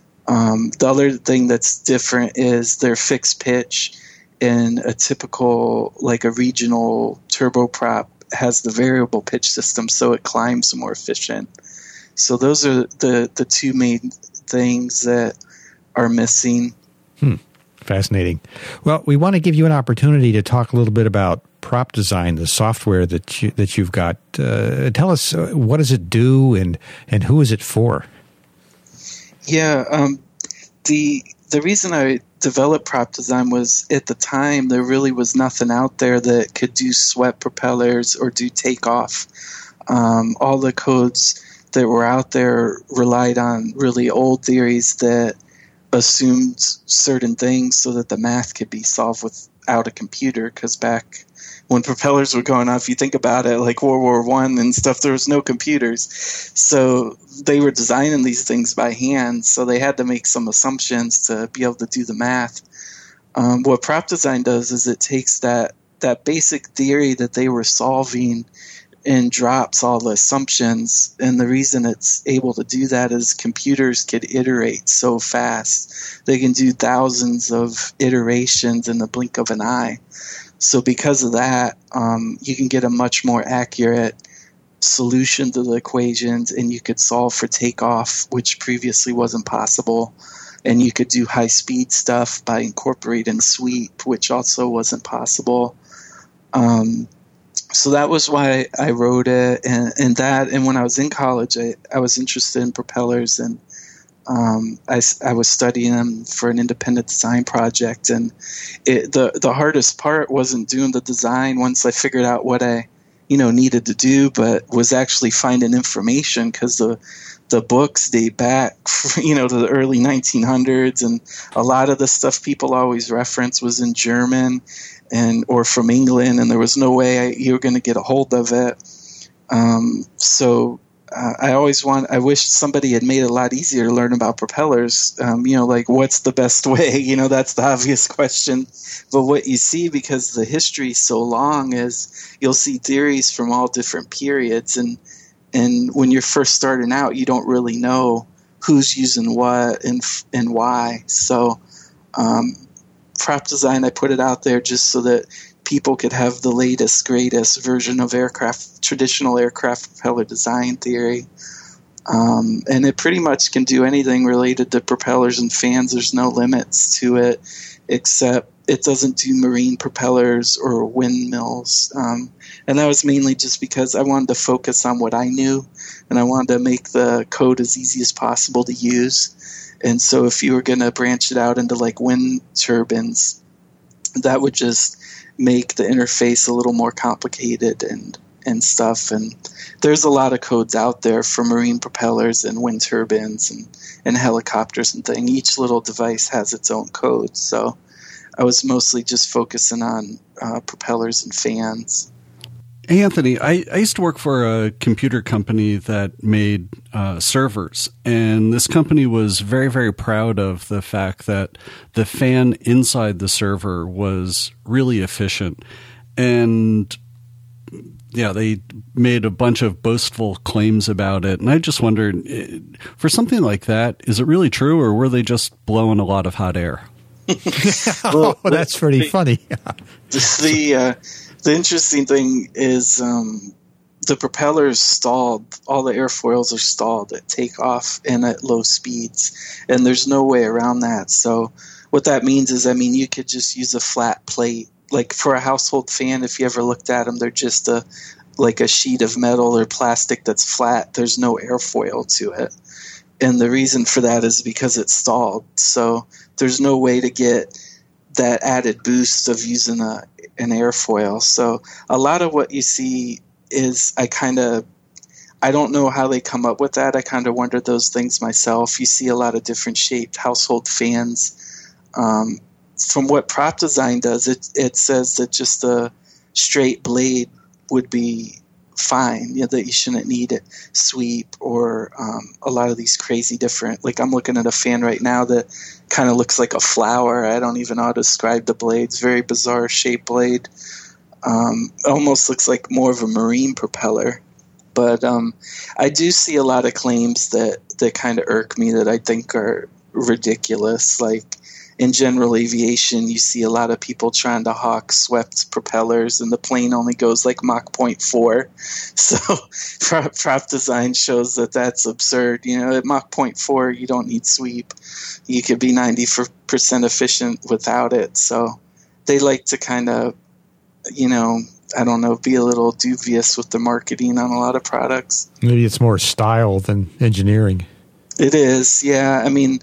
Um, the other thing that's different is their fixed pitch. In a typical, like a regional turboprop, has the variable pitch system, so it climbs more efficient. So those are the, the two main things that are missing. Hmm. Fascinating. Well, we want to give you an opportunity to talk a little bit about prop design, the software that you, that you've got. Uh, tell us, uh, what does it do, and and who is it for? Yeah, um, the the reason I developed prop design was at the time there really was nothing out there that could do swept propellers or do takeoff. Um, all the codes that were out there relied on really old theories that assumed certain things so that the math could be solved without a computer, because back when propellers were going on, if you think about it, like World War One and stuff, there was no computers. So they were designing these things by hand, so they had to make some assumptions to be able to do the math. Um, what prop design does is it takes that, that basic theory that they were solving and drops all the assumptions. And the reason it's able to do that is computers could iterate so fast. They can do thousands of iterations in the blink of an eye. So because of that, um, you can get a much more accurate solution to the equations, and you could solve for takeoff, which previously wasn't possible. And you could do high-speed stuff by incorporating sweep, which also wasn't possible. Um, so that was why I wrote it, and, and that. And when I was in college, I, I was interested in propellers, and Um, I, I was studying them for an independent design project, and it, the the hardest part wasn't doing the design once I figured out what I, you know, needed to do, but was actually finding information, because the the books date back, you know, to the early nineteen hundreds, and a lot of the stuff people always reference was in German and or from England, and there was no way I, you were going to get a hold of it. Um, so uh, I always want, I wish somebody had made it a lot easier to learn about propellers. Um, you know, like what's the best way? You know, that's the obvious question. But what you see, because the history is so long, is you'll see theories from all different periods. And, and when you're first starting out, you don't really know who's using what and, and why. So, um, Prop Design, I put it out there just so that people could have the latest, greatest version of aircraft, traditional aircraft propeller design theory. Um, and it pretty much can do anything related to propellers and fans. There's no limits to it, except it doesn't do marine propellers or windmills. Um, and that was mainly just because I wanted to focus on what I knew, and I wanted to make the code as easy as possible to use. And so if you were going to branch it out into like wind turbines, that would just make the interface a little more complicated and, and stuff. And there's a lot of codes out there for marine propellers and wind turbines and, and helicopters and things. Each little device has its own code. So I was mostly just focusing on uh, propellers and fans. Hey, Anthony, I, I used to work for a computer company that made uh, servers, and this company was very, very proud of the fact that the fan inside the server was really efficient. And, yeah, they made a bunch of boastful claims about it. And I just wondered, for something like that, is it really true, or were they just blowing a lot of hot air? Well, oh, that's pretty funny. the uh, the interesting thing is um, the propellers stalled. All the airfoils are stalled at takeoff and at low speeds, and there's no way around that. So what that means is, I mean, you could just use a flat plate. Like for a household fan, if you ever looked at them, they're just a like a sheet of metal or plastic that's flat. There's no airfoil to it. And the reason for that is because it's stalled. So there's no way to get that added boost of using a, an airfoil. So a lot of what you see is I kind of, I don't know how they come up with that. I kind of wondered those things myself. You see a lot of different shaped household fans. Um, from what Prop Design does, it, it says that just a straight blade would be fine, you know, that you shouldn't need it sweep or um, a lot of these crazy different, like I'm looking at a fan right now that kind of looks like a flower. I don't even know how to describe the blades. Very bizarre shaped blade. Um, almost looks like more of a marine propeller. But um, I do see a lot of claims that, that kind of irk me that I think are ridiculous. Like in general aviation, you see a lot of people trying to hawk swept propellers, and the plane only goes like Mach point four. So prop, prop design shows that that's absurd. You know, at Mach point four, you don't need sweep. You could be ninety percent efficient without it. So they like to kind of, you know, I don't know, be a little dubious with the marketing on a lot of products. Maybe it's more style than engineering. It is, yeah. I mean,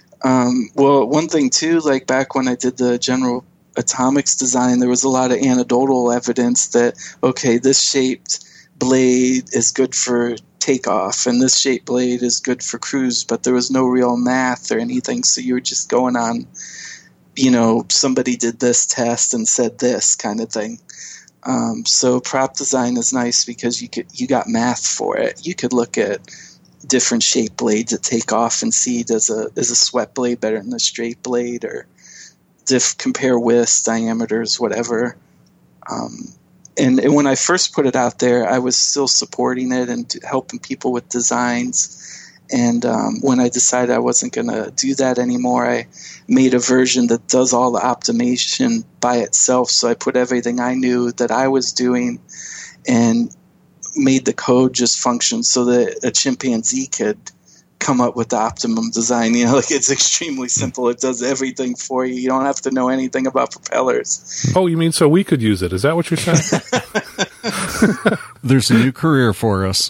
Um, well, one thing too, like back when I did the General Atomics design, there was a lot of anecdotal evidence that, okay, this shaped blade is good for takeoff and this shaped blade is good for cruise, but there was no real math or anything. So you were just going on, you know, somebody did this test and said this kind of thing. Um, so prop design is nice because you could, you got math for it. You could look at different shaped blades that take off and see does a is a swept blade better than a straight blade, or diff, compare widths, diameters, whatever. Um, and, and when I first put it out there, I was still supporting it and helping people with designs. And um, when I decided I wasn't going to do that anymore, I made a version that does all the optimization by itself. So I put everything I knew that I was doing and made the code just function so that a chimpanzee could come up with the optimum design. You know, like it's extremely simple. It does everything for you. You don't have to know anything about propellers. Oh, you mean so we could use it? Is that what you're saying? There's a new career for us.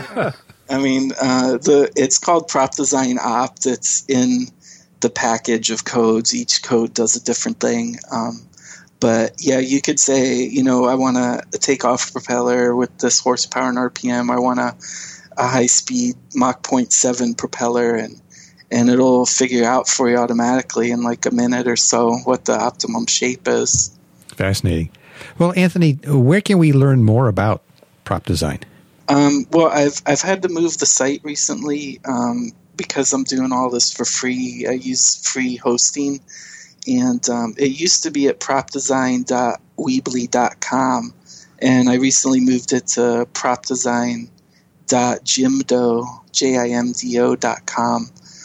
I mean, uh, the it's called Prop Design Opt. It's in the package of codes. Each code does a different thing. Um, But yeah, you could say, you know, I want a, a takeoff propeller with this horsepower and R P M. I want a, a high speed Mach point seven propeller, and and it'll figure out for you automatically in like a minute or so what the optimum shape is. Fascinating. Well, Anthony, where can we learn more about prop design? Um, well, I've I've had to move the site recently um, because I'm doing all this for free. I use free hosting, and um, it used to be at prop design dot weebly dot com, and I recently moved it to prop design dot jimdo j i m d o dot com.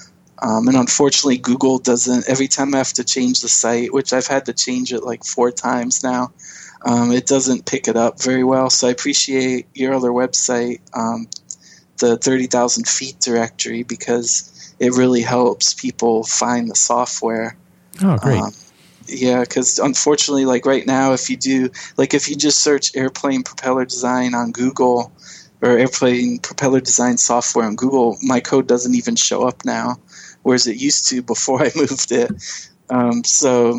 Um, and unfortunately, Google doesn't. Every time I have to change the site, which I've had to change it like four times now. Um, it doesn't pick it up very well, so I appreciate your other website, um, the thirty thousand feet directory, because it really helps people find the software. Oh, great. Um, yeah, because unfortunately, like right now, if you do, like if you just search airplane propeller design on Google or airplane propeller design software on Google, my code doesn't even show up now, whereas it used to before I moved it. Um, so...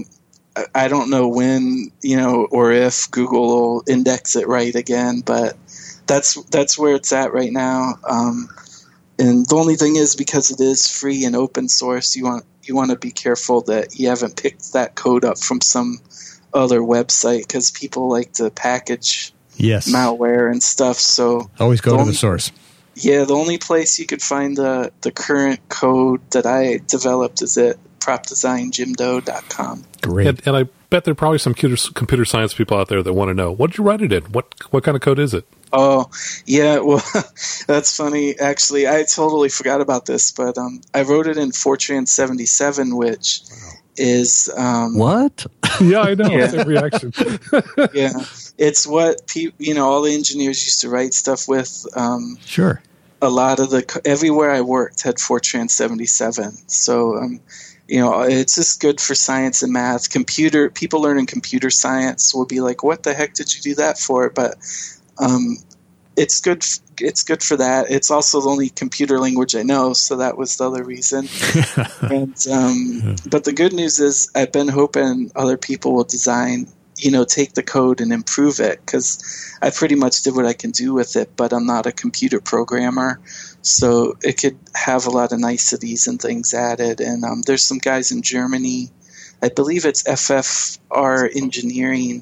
I don't know when, you know, or if Google will index it right again, but that's that's where it's at right now. Um, and the only thing is, because it is free and open source, you want you want to be careful that you haven't picked that code up from some other website, because people like to package yes. malware and stuff. So always go the to only, the source. Yeah, the only place you could find the, the current code that I developed is at prop design jimdo dot com. Great. And, and I bet there are probably some computer, computer science people out there that want to know, what did you write it in? What what kind of code is it? Oh, yeah, well, that's funny. Actually, I totally forgot about this, but um, I wrote it in Fortran seventy-seven, which wow. is... Um, what? Yeah, I know. Yeah. That's a reaction. Yeah. It's what, pe- you know, all the engineers used to write stuff with. Um, sure. A lot of the... Everywhere I worked had Fortran seventy-seven, so... Um, You know, it's just good for science and math. Computer people learning computer science will be like, "What the heck did you do that for?" But um, it's good. It's good for that. It's also the only computer language I know, so that was the other reason. and um, but the good news is, I've been hoping other people will design, you know, take the code and improve it, because I pretty much did what I can do with it, but I'm not a computer programmer. So it could have a lot of niceties and things added. And um, there's some guys in Germany, I believe it's F F R Engineering,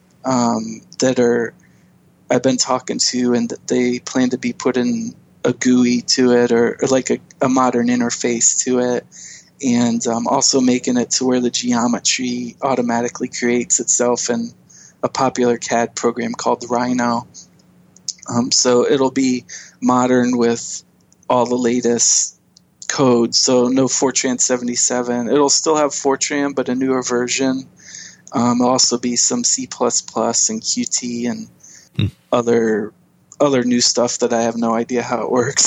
um, that are I've been talking to, and that they plan to be putting a G U I to it, or, or like a, a modern interface to it, and um, also making it to where the geometry automatically creates itself in a popular C A D program called Rhino. Um, so it'll be modern with all the latest code. So no Fortran seventy-seven. It'll still have Fortran, but a newer version. Um, it'll also be some C plus plus and Qt and hmm. other other new stuff that I have no idea how it works.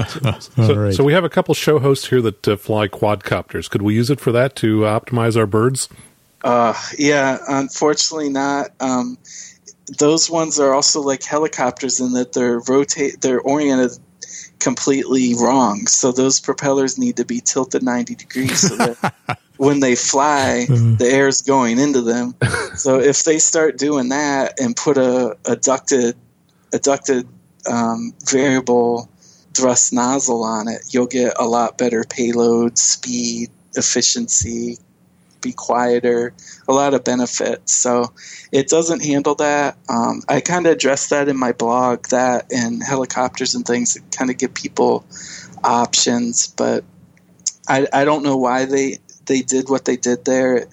so, right. so we have a couple show hosts here that uh, fly quadcopters. Could we use it for that, to uh, optimize our birds? Uh, yeah, unfortunately not. Um, those ones are also like helicopters in that they're rotate, they're oriented completely wrong. So those propellers need to be tilted ninety degrees so that when they fly, the air is going into them. So if they start doing that and put a, a ducted, a ducted um, variable thrust nozzle on it, you'll get a lot better payload, speed, efficiency, be quieter, a lot of benefits. So it doesn't handle that. Um, I kind of addressed that in my blog, that and helicopters and things that kind of give people options, but I, I don't know why they, they did what they did there.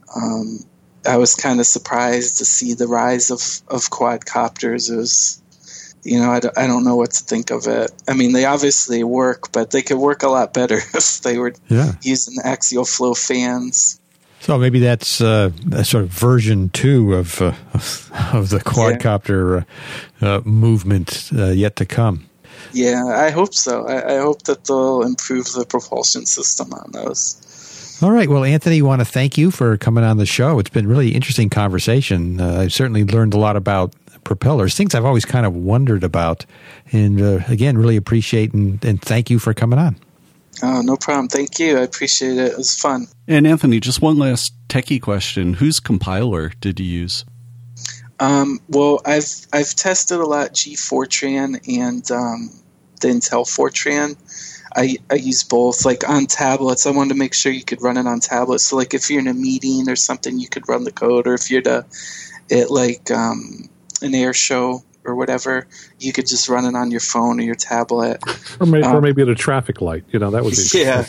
Um, I was kind of surprised to see the rise of, of quadcopters. It was, you know, I don't, I don't know what to think of it. I mean, they obviously work, but they could work a lot better if they were yeah. using axial flow fans. So maybe that's uh, a sort of version two of uh, of the quadcopter uh, uh, movement uh, yet to come. Yeah, I hope so. I, I hope that they'll improve the propulsion system on those. All right. Well, Anthony, I want to thank you for coming on the show. It's been a really interesting conversation. Uh, I've certainly learned a lot about propellers, things I've always kind of wondered about. And uh, again, really appreciate and, and thank you for coming on. Oh, no problem. Thank you. I appreciate it. It was fun. And Anthony, just one last techie question. Whose compiler did you use? Um, well, I've I've tested a lot G Fortran and um, the Intel Fortran. I, I use both. Like on tablets, I wanted to make sure you could run it on tablets. So like if you're in a meeting or something, you could run the code. Or if you're to, at like um, an air show, or whatever, you could just run it on your phone or your tablet. Or maybe, um, or maybe at a traffic light. You know, that would be... Yeah.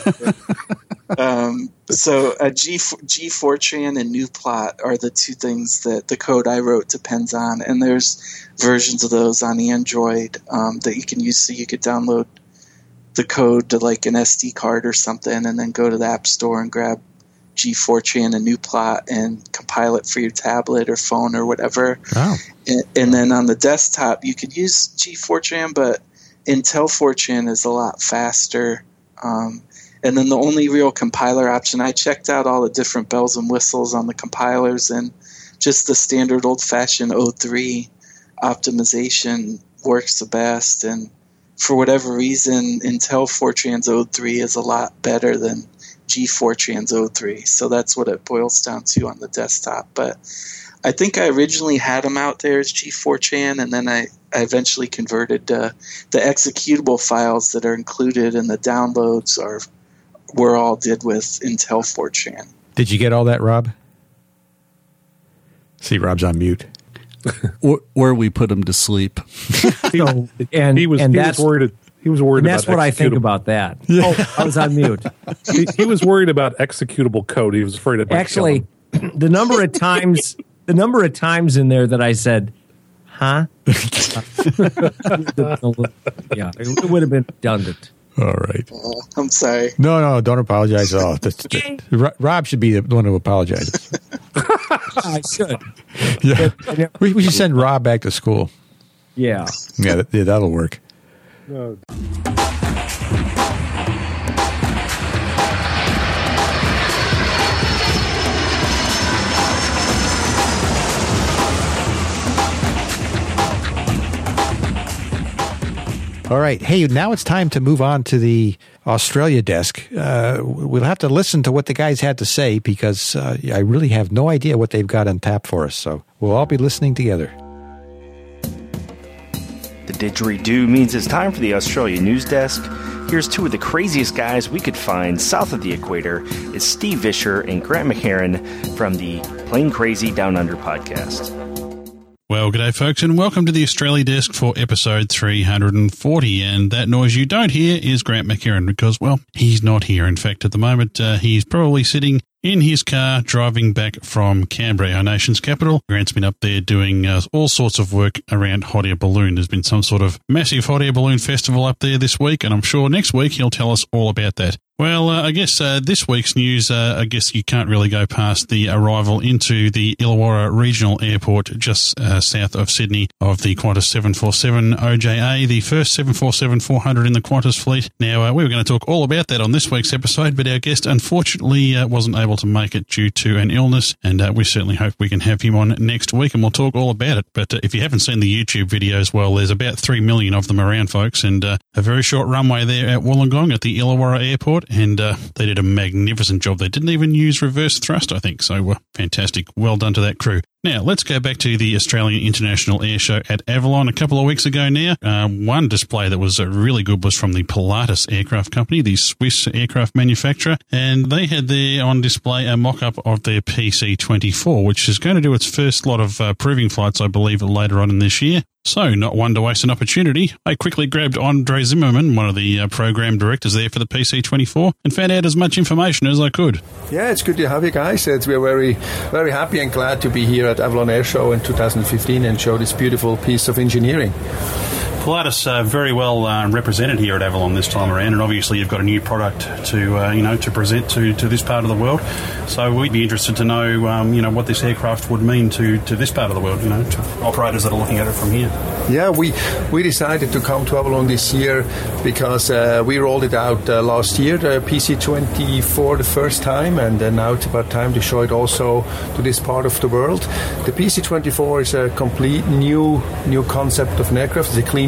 um, so uh, G, G Fortran and Nuplot are the two things that the code I wrote depends on. And there's versions of those on Android um, that you can use, so you could download the code to like an S D card or something and then go to the App Store and grab G Fortran and Nuplot and compile it for your tablet or phone or whatever. Wow. And, and then on the desktop, you could use G Fortran, but Intel Fortran is a lot faster. Um, and then the only real compiler option, I checked out all the different bells and whistles on the compilers, and just the standard old-fashioned O three optimization works the best. And for whatever reason, Intel Fortran's O three is a lot better than G Fortran's O three. So that's what it boils down to on the desktop. But I think I originally had them out there as G Fortran, and then I, I eventually converted to the executable files that are included in the downloads are were all did with Intel Fortran. Did you get all that, Rob? See, Rob's on mute. Or, or we put him to sleep. So, and he was, and he that's was worried. He was worried and about that's what I think executable- about that. Oh, I was on mute. he, he was worried about executable code. He was afraid it might Actually, kill him. the number of times the number of times in there that I said, "Huh?" Yeah, it would have been redundant. All right. Uh, I'm sorry. No, no, don't apologize at all. That's, that, Ro- Rob should be the one who apologizes. I should. Yeah. We, we should send Rob back to school. Yeah. Yeah, that, yeah that'll work. No. All right. Hey, now it's time to move on to the Australia desk. Uh, we'll have to listen to what the guys had to say because uh, I really have no idea what they've got on tap for us. So we'll all be listening together. The didgeridoo means it's time for the Australia News Desk. Here's two of the craziest guys we could find south of the equator. It's Steve Visscher and Grant McHerron from the Plain Crazy Down Under podcast. Well, g'day folks, and welcome to the Australia Desk for episode three hundred forty. And that noise you don't hear is Grant McHerron because, well, he's not here. In fact, at the moment, uh, he's probably sitting in his car driving back from Canberra, our nation's capital. Grant's been up there doing uh, all sorts of work around hot air balloon. There's been some sort of massive hot air balloon festival up there this week, and I'm sure next week he'll tell us all about that. Well, uh, I guess uh, this week's news, uh, I guess you can't really go past the arrival into the Illawarra Regional Airport just uh, south of Sydney of the Qantas seven forty-seven O J A, the first seven forty-seven four hundred in the Qantas fleet. Now, uh, we were going to talk all about that on this week's episode, but our guest unfortunately uh, wasn't able to make it due to an illness, and uh, we certainly hope we can have him on next week, and we'll talk all about it. But uh, if you haven't seen the YouTube videos, well, there's about three million of them around, folks, and uh, a very short runway there at Wollongong at the Illawarra Airport, and uh, they did a magnificent job. They didn't even use reverse thrust, I think, so uh, fantastic. Well done to that crew. Now, let's go back to the Australian International Air Show at Avalon a couple of weeks ago now. Uh, one display that was uh, really good was from the Pilatus Aircraft Company, the Swiss aircraft manufacturer, and they had there on display a mock-up of their P C twenty-four, which is going to do its first lot of uh, proving flights, I believe, later on in this year. So, not one to waste an opportunity, I quickly grabbed Andre Zimmerman, one of the uh, program directors there for the P C twenty-four, and found out as much information as I could. Yeah, it's good to have you guys. It's, we're very, very happy and glad to be here at Avalon Air Show in two thousand fifteen and show this beautiful piece of engineering. Pilatus uh, very well uh, represented here at Avalon this time around, and obviously you've got a new product to uh, you know to present to, to this part of the world. So we'd be interested to know um, you know what this aircraft would mean to, to this part of the world, you know, to operators that are looking at it from here. Yeah, we we decided to come to Avalon this year because uh, we rolled it out uh, last year, the P C twenty-four, the first time, and uh, now it's about time to show it also to this part of the world. The P C twenty-four is a complete new new concept of an aircraft. It's a clean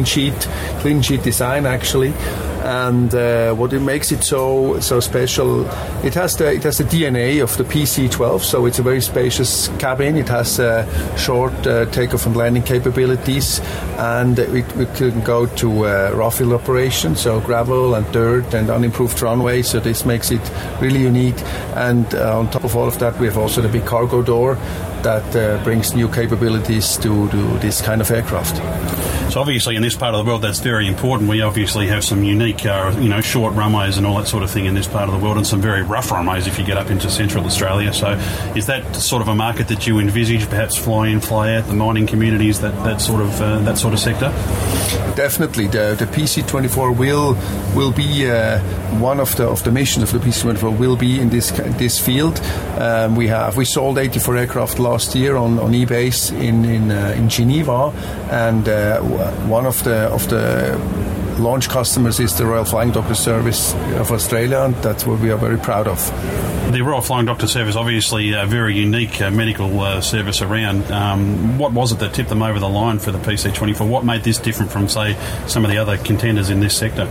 clean sheet, clean sheet design actually. And uh, what it makes it so so special, it has the it has the D N A of the P C twelve. So it's a very spacious cabin. It has uh, short uh, takeoff and landing capabilities, and we, we can go to uh, rough field operation, so gravel and dirt and unimproved runway. So this makes it really unique. And uh, on top of all of that, we have also the big cargo door that uh, brings new capabilities to, to this kind of aircraft. So obviously in this part of the world that's very important. We obviously have some unique, uh, you know, short runways and all that sort of thing in this part of the world, and some very rough runways if you get up into Central Australia. So is that sort of a market that you envisage, perhaps fly in, fly out, the mining communities, that, that sort of uh, that sort of sector? Definitely, the the P C twenty-four will will be uh, one of the of the missions of the P C twenty-four will be in this this field. Um, we have we sold eighty-four aircraft last year on on eBay in in uh, in Geneva, and uh, one of the of the launch customers is the Royal Flying Doctor Service of Australia, and that's what we are very proud of. The Royal Flying Doctor Service, obviously a very unique uh, medical uh, service around. Um, what was it that tipped them over the line for the P C twenty-four? What made this different from, say, some of the other contenders in this sector?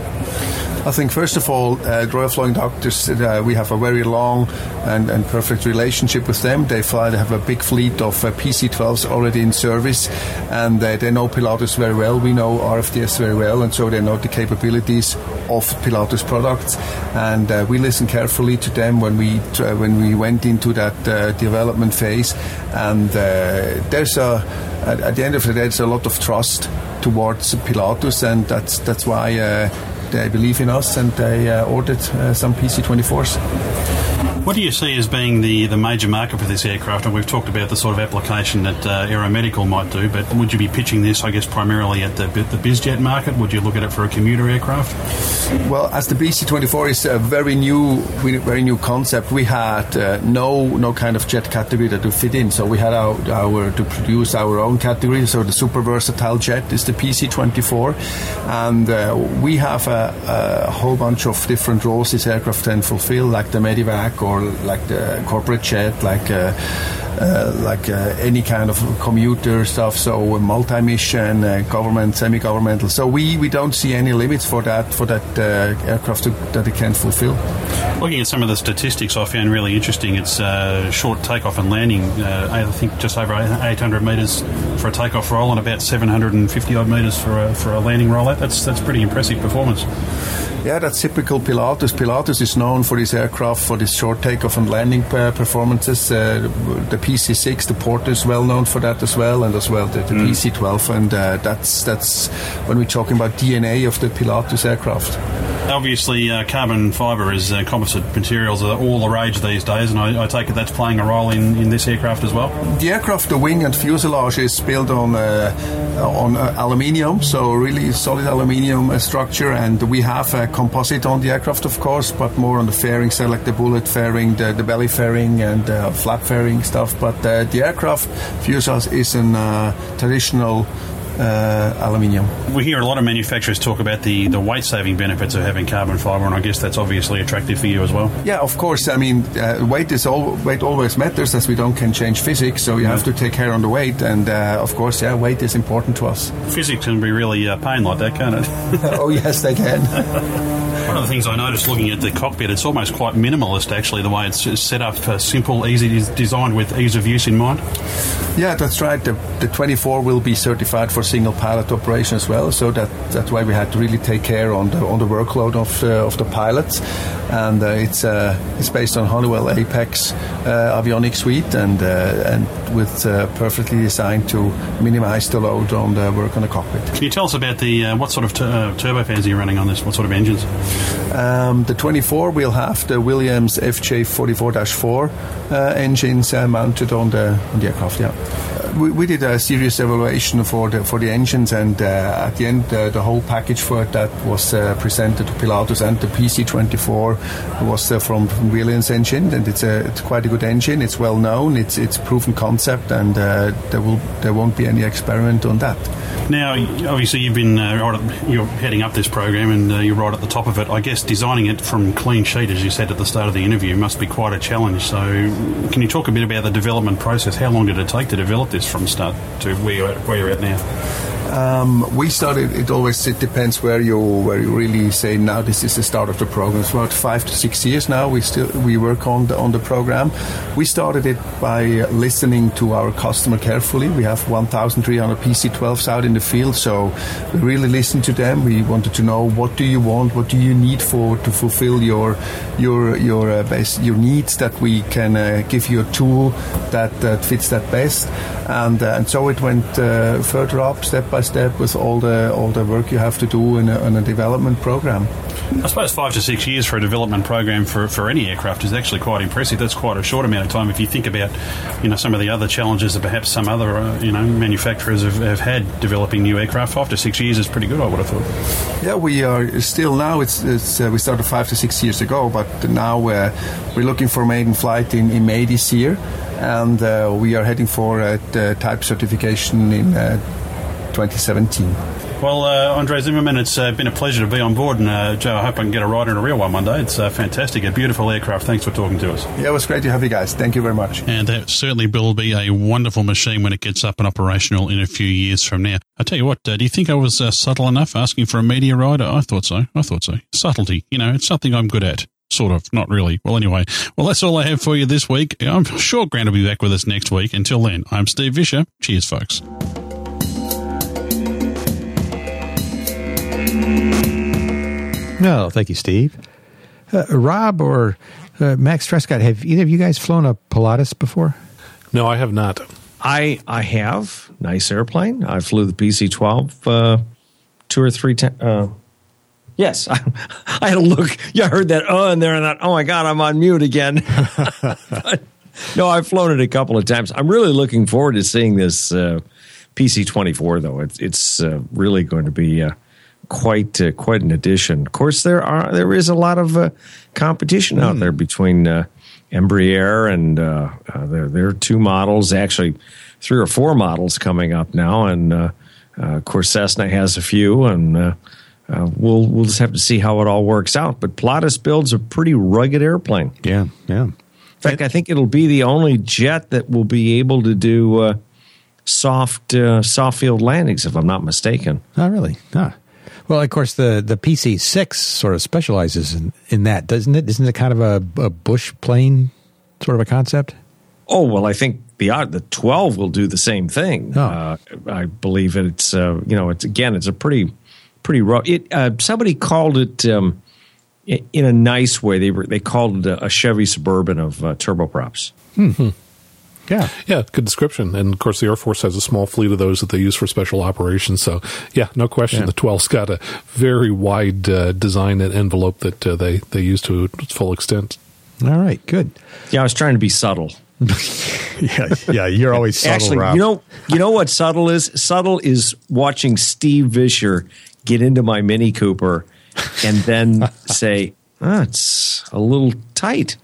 I think, first of all, uh, Royal Flying Doctors, uh, we have a very long and, and perfect relationship with them. They fly, they have a big fleet of uh, P C twelves already in service, and uh, they know Pilatus very well. We know R F D S very well, and so they know the capabilities of Pilatus products. And uh, we listen carefully to them when we uh, when we went into that uh, development phase. And uh, there's a at, at the end of the day, there's a lot of trust towards Pilatus, and that's that's why. Uh, They believe in us, and they uh, ordered uh, some P C twenty-fours. What do you see as being the, the major market for this aircraft? And we've talked about the sort of application that uh, aeromedical might do, but would you be pitching this, I guess, primarily at the, the BizJet market? Would you look at it for a commuter aircraft? Well, as the P C twenty-four is a very new, very new concept, we had uh, no no kind of jet category that would fit in. So we had our, our to produce our own category. So the super versatile jet is the P C twenty-four, and uh, we have a, a whole bunch of different roles this aircraft can fulfill, like the Medivac or like the corporate jet, like uh, uh, like uh, any kind of commuter stuff, so multi-mission, uh, government, semi-governmental. So we, we don't see any limits for that for that uh, aircraft to, that it can fulfill. Looking at some of the statistics, I found really interesting. It's uh, short takeoff and landing. Uh, I think just over eight hundred metres for a takeoff roll and about seven hundred fifty odd metres for a, for a landing rollout. That's that's pretty impressive performance. Yeah, that's typical Pilatus. Pilatus is known for this aircraft, for this short takeoff and landing uh, performances. Uh, the P C six, the Porter, is well known for that as well, and as well the, the mm. P C twelve. And uh, that's that's when we're talking about D N A of the Pilatus aircraft. Obviously, uh, carbon fibre is uh, composite materials are all the rage these days, and I, I take it that's playing a role in, in this aircraft as well? The aircraft, the wing and fuselage is built on uh, on uh, aluminium, so really solid aluminium uh, structure, and we have a composite on the aircraft, of course, but more on the fairing side, like the bullet fairing, the, the belly fairing, and uh, flap fairing stuff. But uh, the aircraft fuselage is a uh, traditional Uh, aluminium. We hear a lot of manufacturers talk about the, the weight-saving benefits of having carbon fibre, and I guess that's obviously attractive for you as well. Yeah, of course. I mean, uh, weight is all, weight always matters, as we don't can change physics, so you yeah. have to take care on the weight, and uh, of course, yeah, weight is important to us. Physics can be really uh, pain like that, can't it? Oh, yes, they can. One of the things I noticed looking at the cockpit, it's almost quite minimalist, actually, the way it's set up, uh, simple, easy, designed with ease of use in mind. Yeah, that's right. The, the twenty-four will be certified for single pilot operation as well, so that that's why we had to really take care on the on the workload of the, of the pilots, and uh, it's uh, it's based on Honeywell Apex uh, avionics suite, and uh, and with uh, perfectly designed to minimize the load on the work on the cockpit. Can you tell us about the uh, what sort of t- uh, turbofans are you running on this? What sort of engines? Um, the twenty-four will have the Williams F J forty-four dash four uh, engines uh, mounted on the on the aircraft. Yeah. We, we did a serious evaluation for the for the engines, and uh, at the end, uh, the whole package for that was uh, presented to Pilatus, and the P C twenty-four was uh, from, from Williams engine, and it's a it's quite a good engine. It's well known. It's it's proven concept, and uh, there will there won't be any experiment on that. Now, obviously, you've been uh, right at, you're heading up this program, and uh, you're right at the top of it. I guess designing it from clean sheet, as you said at the start of the interview, must be quite a challenge. So, can you talk a bit about the development process? How long did it take to develop this from start to where you're at, where you're at now? Um, we started. It always it depends where you where you really say now this is the start of the program. It's about five to six years now. We still we work on the on the program. We started it by listening to our customer carefully. We have one thousand three hundred P C twelves out in the field, so we really listened to them. We wanted to know what do you want, what do you need for to fulfill your your your uh, base your needs, that we can uh, give you a tool that that fits that best, and uh, and so it went uh, further up step by step with all the all the work you have to do in a, in a development program. I suppose five to six years for a development program for, for any aircraft is actually quite impressive. That's quite a short amount of time if you think about, you know, some of the other challenges that perhaps some other, uh, you know, manufacturers have, have had developing new aircraft. Five to six years is pretty good, I would have thought. Yeah, we are still now. It's, it's uh, we started five to six years ago, but now uh, we're looking for maiden flight in, in May this year, and uh, we are heading for uh, the type certification in uh, twenty seventeen. Well, uh, Andre Zimmerman, it's uh, been a pleasure to be on board, and uh, Joe, I hope I can get a ride in a real one one day. It's uh, fantastic, a beautiful aircraft. Thanks for talking to us. Yeah, it was great to have you guys. Thank you very much. And that certainly will be a wonderful machine when it gets up and operational in a few years from now. I tell you what, uh, do you think I was uh, subtle enough asking for a media ride? I thought so. I thought so. Subtlety, you know, it's something I'm good at. Sort of, not really. Well, anyway, well, that's all I have for you this week. I'm sure Grant will be back with us next week. Until then, I'm Steve Vischer. Cheers, folks. No, thank you, Steve. Uh, Rob or uh, Max Trescott, have either of you guys flown a Pilatus before? No, I have not. I I have. Nice airplane. I flew the P C twelve uh, two or three times. Uh, yes, I, I had a look. Yeah, I heard that uh in there and that, oh my God, I'm on mute again. But, no, I've flown it a couple of times. I'm really looking forward to seeing this uh, P C twenty-four, though. It's, it's uh, really going to be uh, quite uh, quite an addition. Of course, there are there is a lot of uh, competition out mm. there between uh, Embraer and uh, uh, there there are two models, actually three or four models coming up now, and uh, uh, of course Cessna has a few, and uh, uh, we'll we'll just have to see how it all works out. But Pilatus builds a pretty rugged airplane. Yeah, yeah. In fact, I think it'll be the only jet that will be able to do uh, soft uh, soft field landings, if I'm not mistaken. Oh, really? Huh. Well, of course, the, the P C six sort of specializes in, in that, doesn't it? Isn't it kind of a, a bush plane sort of a concept? Oh, well, I think the uh, the twelve will do the same thing. Oh. Uh, I believe it's, uh, you know, it's again, it's a pretty, pretty rough. It, uh, somebody called it, um, in a nice way, they were, they called it a, a Chevy Suburban of uh, turboprops. Hmm. Yeah. Yeah, good description. And, of course, the Air Force has a small fleet of those that they use for special operations. So, yeah, no question. Yeah. The twelve's got a very wide uh, design and envelope that uh, they, they use to its full extent. All right, good. Yeah, I was trying to be subtle. yeah, yeah, you're always subtle, Actually, Rob. you know, you know what subtle is? Subtle is watching Steve Vischer get into my Mini Cooper and then say, oh, it's a little tight.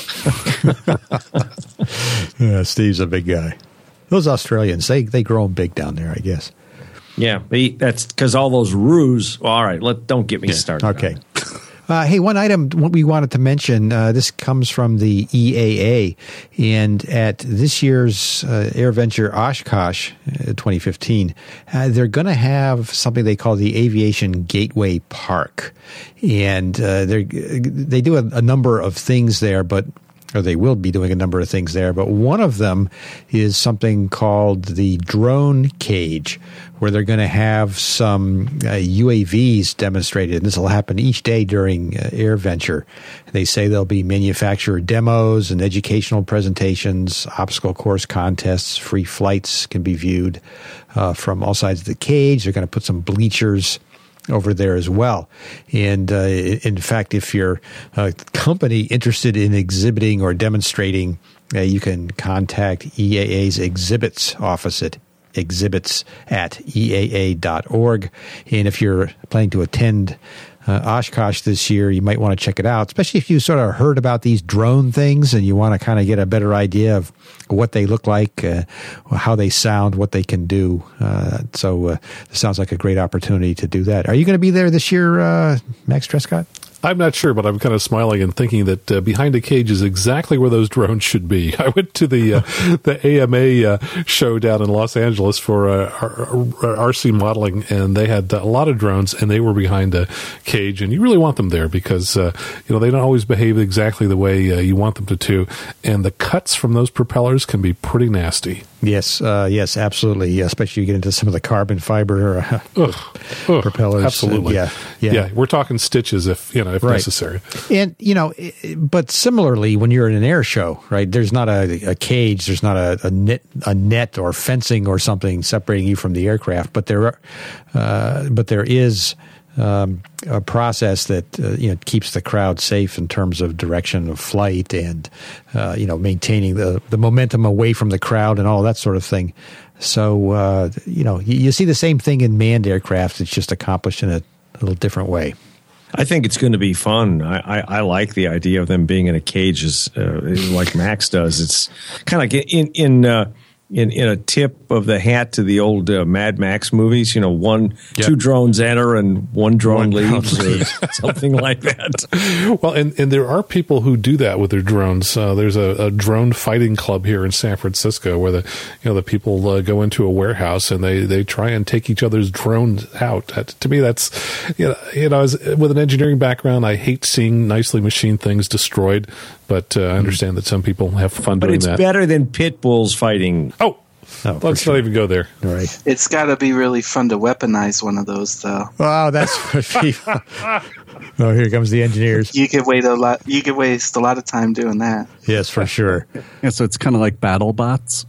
Yeah, Steve's a big guy. Those Australians, they they grow them big down there, I guess. Yeah, they, that's because all those roos. Well, all right, let don't get me yeah, started. Okay. Uh, hey, one item we wanted to mention, uh, this comes from the E A A, and at this year's uh, AirVenture Oshkosh uh, twenty fifteen, uh, they're going to have something they call the Aviation Gateway Park, and uh, they they do a, a number of things there, but or they will be doing a number of things there, but one of them is something called the Drone Cage, where they're going to have some uh, U A Vs demonstrated. And this will happen each day during uh, AirVenture. They say there'll be manufacturer demos and educational presentations, obstacle course contests, free flights can be viewed uh, from all sides of the cage. They're going to put some bleachers over there as well. And uh, in fact, if you're a company interested in exhibiting or demonstrating, uh, you can contact E A A's exhibits office at exhibits at E A A dot org. And if you're planning to attend uh, Oshkosh this year, you might want to check it out, especially if you sort of heard about these drone things and you want to kind of get a better idea of what they look like, uh, how they sound, what they can do. Uh, so uh, this sounds like a great opportunity to do that. Are you going to be there this year, uh, Max Trescott? I'm not sure, but I'm kind of smiling and thinking that uh, behind a cage is exactly where those drones should be. I went to the uh, the A M A uh, show down in Los Angeles for uh, R C modeling, and they had a lot of drones, and they were behind a cage. And you really want them there because uh, you know they don't always behave exactly the way uh, you want them to, to. And the cuts from those propellers can be pretty nasty. Yes, uh, yes, absolutely. Especially you get into some of the carbon fiber uh, ugh, ugh, propellers. Absolutely, uh, yeah, yeah, yeah. We're talking stitches if you know if right. necessary. And you know, but similarly, when you're in an air show, right? There's not a, a cage, there's not a, a net, a net or fencing or something separating you from the aircraft. But there, are, uh, but there is. Um, a process that uh, you know keeps the crowd safe in terms of direction of flight and uh, you know maintaining the, the momentum away from the crowd and all that sort of thing. So uh, you know you, you see the same thing in manned aircraft. It's just accomplished in a, a little different way. I think it's going to be fun. I, I, I like the idea of them being in a cage, as, uh, like Max does. It's kind of like in in. Uh, In, in a tip of the hat to the old uh, Mad Max movies, you know, one, yep. two drones enter and one drone one leaves drone or something like that. Well, and, and there are people who do that with their drones. Uh, there's a, a drone fighting club here in San Francisco where the you know the people uh, go into a warehouse and they, they try and take each other's drones out. Uh, to me, that's you know, you know as, with an engineering background, I hate seeing nicely machined things destroyed. But uh, I understand that some people have fun but doing that. But that. it's better than pit bulls fighting. Oh, oh let's sure. not even go there. All right. It's got to be really fun to weaponize one of those, though. Wow, that's what people. Oh, here comes the engineers. You could wait a lot. You could waste a lot of time doing that. Yes, for sure. Yeah, so it's kind of like battle bots.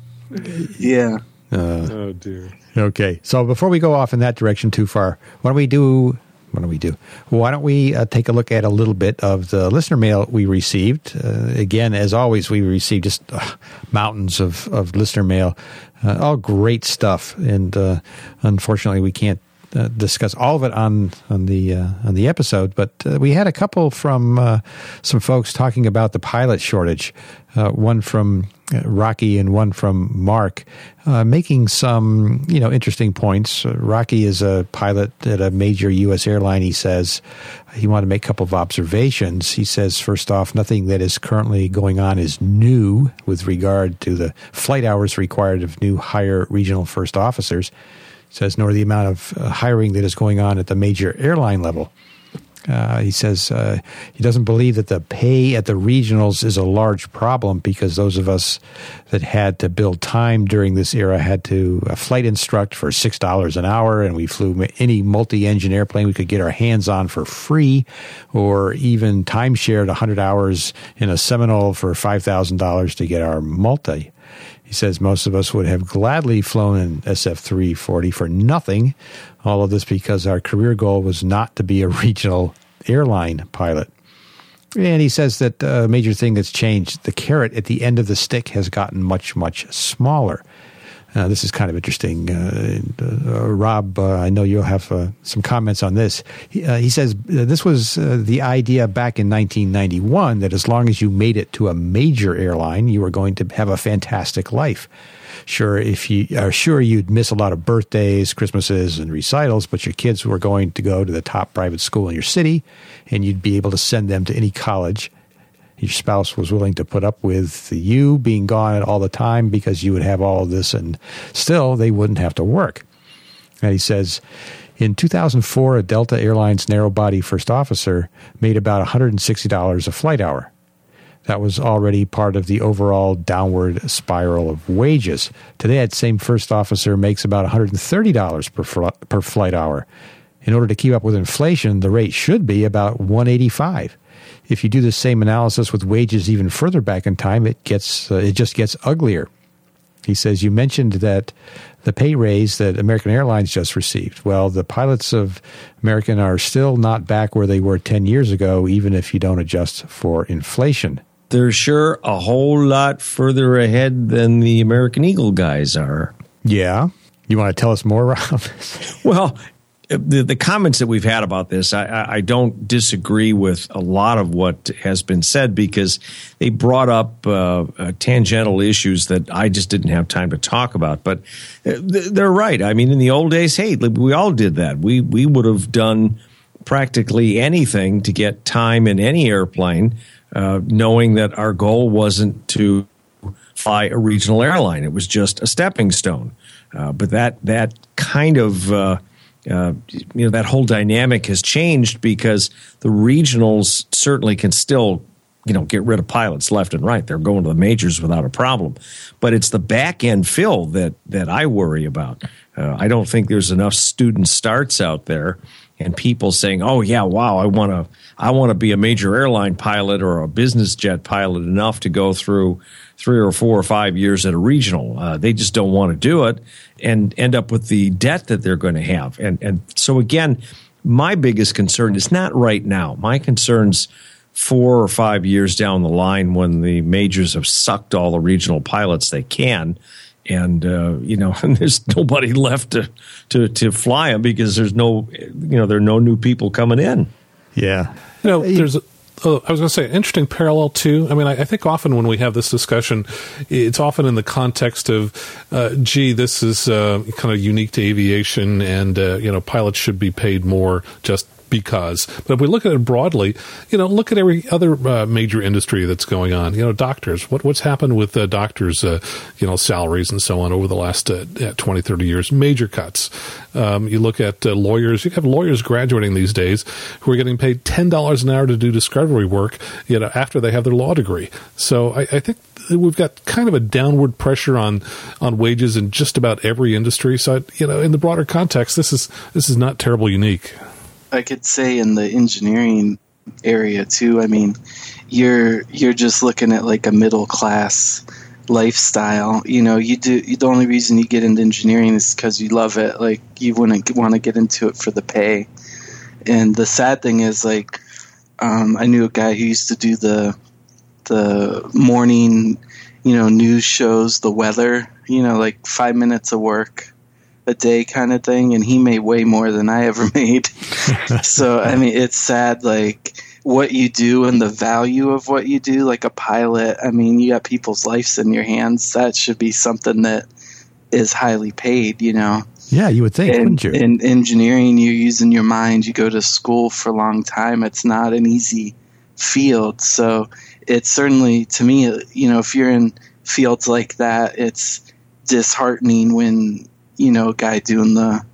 Yeah. Uh, oh dear. Okay, so before we go off in that direction too far, why don't we do? What do we do? Why don't we uh, take a look at a little bit of the listener mail we received? Uh, again, as always, we received just uh, mountains of, of listener mail, uh, all great stuff, and uh, unfortunately, we can't uh, discuss all of it on on the uh, on the episode. But uh, we had a couple from uh, some folks talking about the pilot shortage. Uh, one from uh, Rocky and one from Mark, uh, making some, you know, interesting points. Uh, Rocky is a pilot at a major U S airline. He says he wanted to make a couple of observations. He says, first off, nothing that is currently going on is new with regard to the flight hours required of new higher regional first officers. He says, nor the amount of uh, hiring that is going on at the major airline level. Uh, he says uh, he doesn't believe that the pay at the regionals is a large problem because those of us that had to build time during this era had to uh, flight instruct for six dollars an hour, and we flew any multi-engine airplane we could get our hands on for free, or even time-shared one hundred hours in a Seminole for five thousand dollars to get our multi. He says most of us would have gladly flown an S F three forty for nothing. All of this because our career goal was not to be a regional airline pilot. And he says that a major thing that's changed, the carrot at the end of the stick has gotten much, much smaller. Uh, this is kind of interesting. Uh, uh, Rob, uh, I know you'll have uh, some comments on this. He, uh, he says uh, this was uh, the idea back in nineteen ninety-one that as long as you made it to a major airline, you were going to have a fantastic life. Sure, if you are sure you'd miss a lot of birthdays, Christmases, and recitals, but your kids were going to go to the top private school in your city, and you'd be able to send them to any college. Your spouse was willing to put up with you being gone all the time because you would have all of this, and still they wouldn't have to work. And he says, in two thousand four, a Delta Airlines narrow-body first officer made about one hundred sixty dollars a flight hour. That was already part of the overall downward spiral of wages. Today, that same first officer makes about one hundred thirty dollars per, fl- per flight hour. In order to keep up with inflation, the rate should be about one hundred eighty-five dollars. If you do the same analysis with wages even further back in time, it gets uh, it just gets uglier. He says, you mentioned that the pay raise that American Airlines just received. Well, the pilots of American are still not back where they were ten years ago, even if you don't adjust for inflation. They're sure a whole lot further ahead than the American Eagle guys are. Yeah. You want to tell us more, Rob? Well, the, the comments that we've had about this, I, I don't disagree with a lot of what has been said because they brought up uh, uh, tangential issues that I just didn't have time to talk about. But they're right. I mean, in the old days, hey, we all did that. We we would have done practically anything to get time in any airplane, uh, knowing that our goal wasn't to fly a regional airline. It was just a stepping stone. Uh, but that that kind of uh, uh, you know that whole dynamic has changed because the regionals certainly can still you know get rid of pilots left and right. They're going to the majors without a problem. But it's the back end fill that that I worry about. Uh, I don't think there's enough student starts out there and people saying, "Oh yeah, wow, I want to I want to be a major airline pilot or a business jet pilot enough to go through three or four or five years at a regional." Uh, they just don't want to do it and end up with the debt that they're going to have. And and so again, my biggest concern is not right now. My concern's four or five years down the line when the majors have sucked all the regional pilots they can. And, uh, you know, and there's nobody left to, to, to fly them because there's no, you know, there are no new people coming in. Yeah. You know, there's, a, oh, I was going to say, an interesting parallel, too. I mean, I, I think often when we have this discussion, it's often in the context of, uh, gee, this is uh, kind of unique to aviation and, uh, you know, pilots should be paid more just because. But if we look at it broadly, you know, look at every other uh, major industry that's going on. You know, doctors. What what's happened with uh, doctors, uh, you know, salaries and so on over the last uh, twenty, thirty years? Major cuts. Um, you look at uh, lawyers. You have lawyers graduating these days who are getting paid ten dollars an hour to do discovery work, you know, after they have their law degree. So I, I think we've got kind of a downward pressure on on wages in just about every industry. So, you know, in the broader context, this is this is not terribly unique. I could say in the engineering area too. I mean, you're you're just looking at like a middle class lifestyle. You know, you do the only reason you get into engineering is because you love it. Like you wouldn't want to get into it for the pay. And the sad thing is, like, um, I knew a guy who used to do the the morning, you know, news shows, the weather. You know, like five minutes of work a day kind of thing, and he made way more than I ever made. So, I mean, it's sad, like, what you do and the value of what you do, like a pilot. I mean, you got people's lives in your hands. That should be something that is highly paid, you know? Yeah, you would think, and, wouldn't you? In engineering, you're using your mind. You go to school for a long time. It's not an easy field. So it's certainly, to me, you know, if you're in fields like that, it's disheartening when, you know, a guy doing the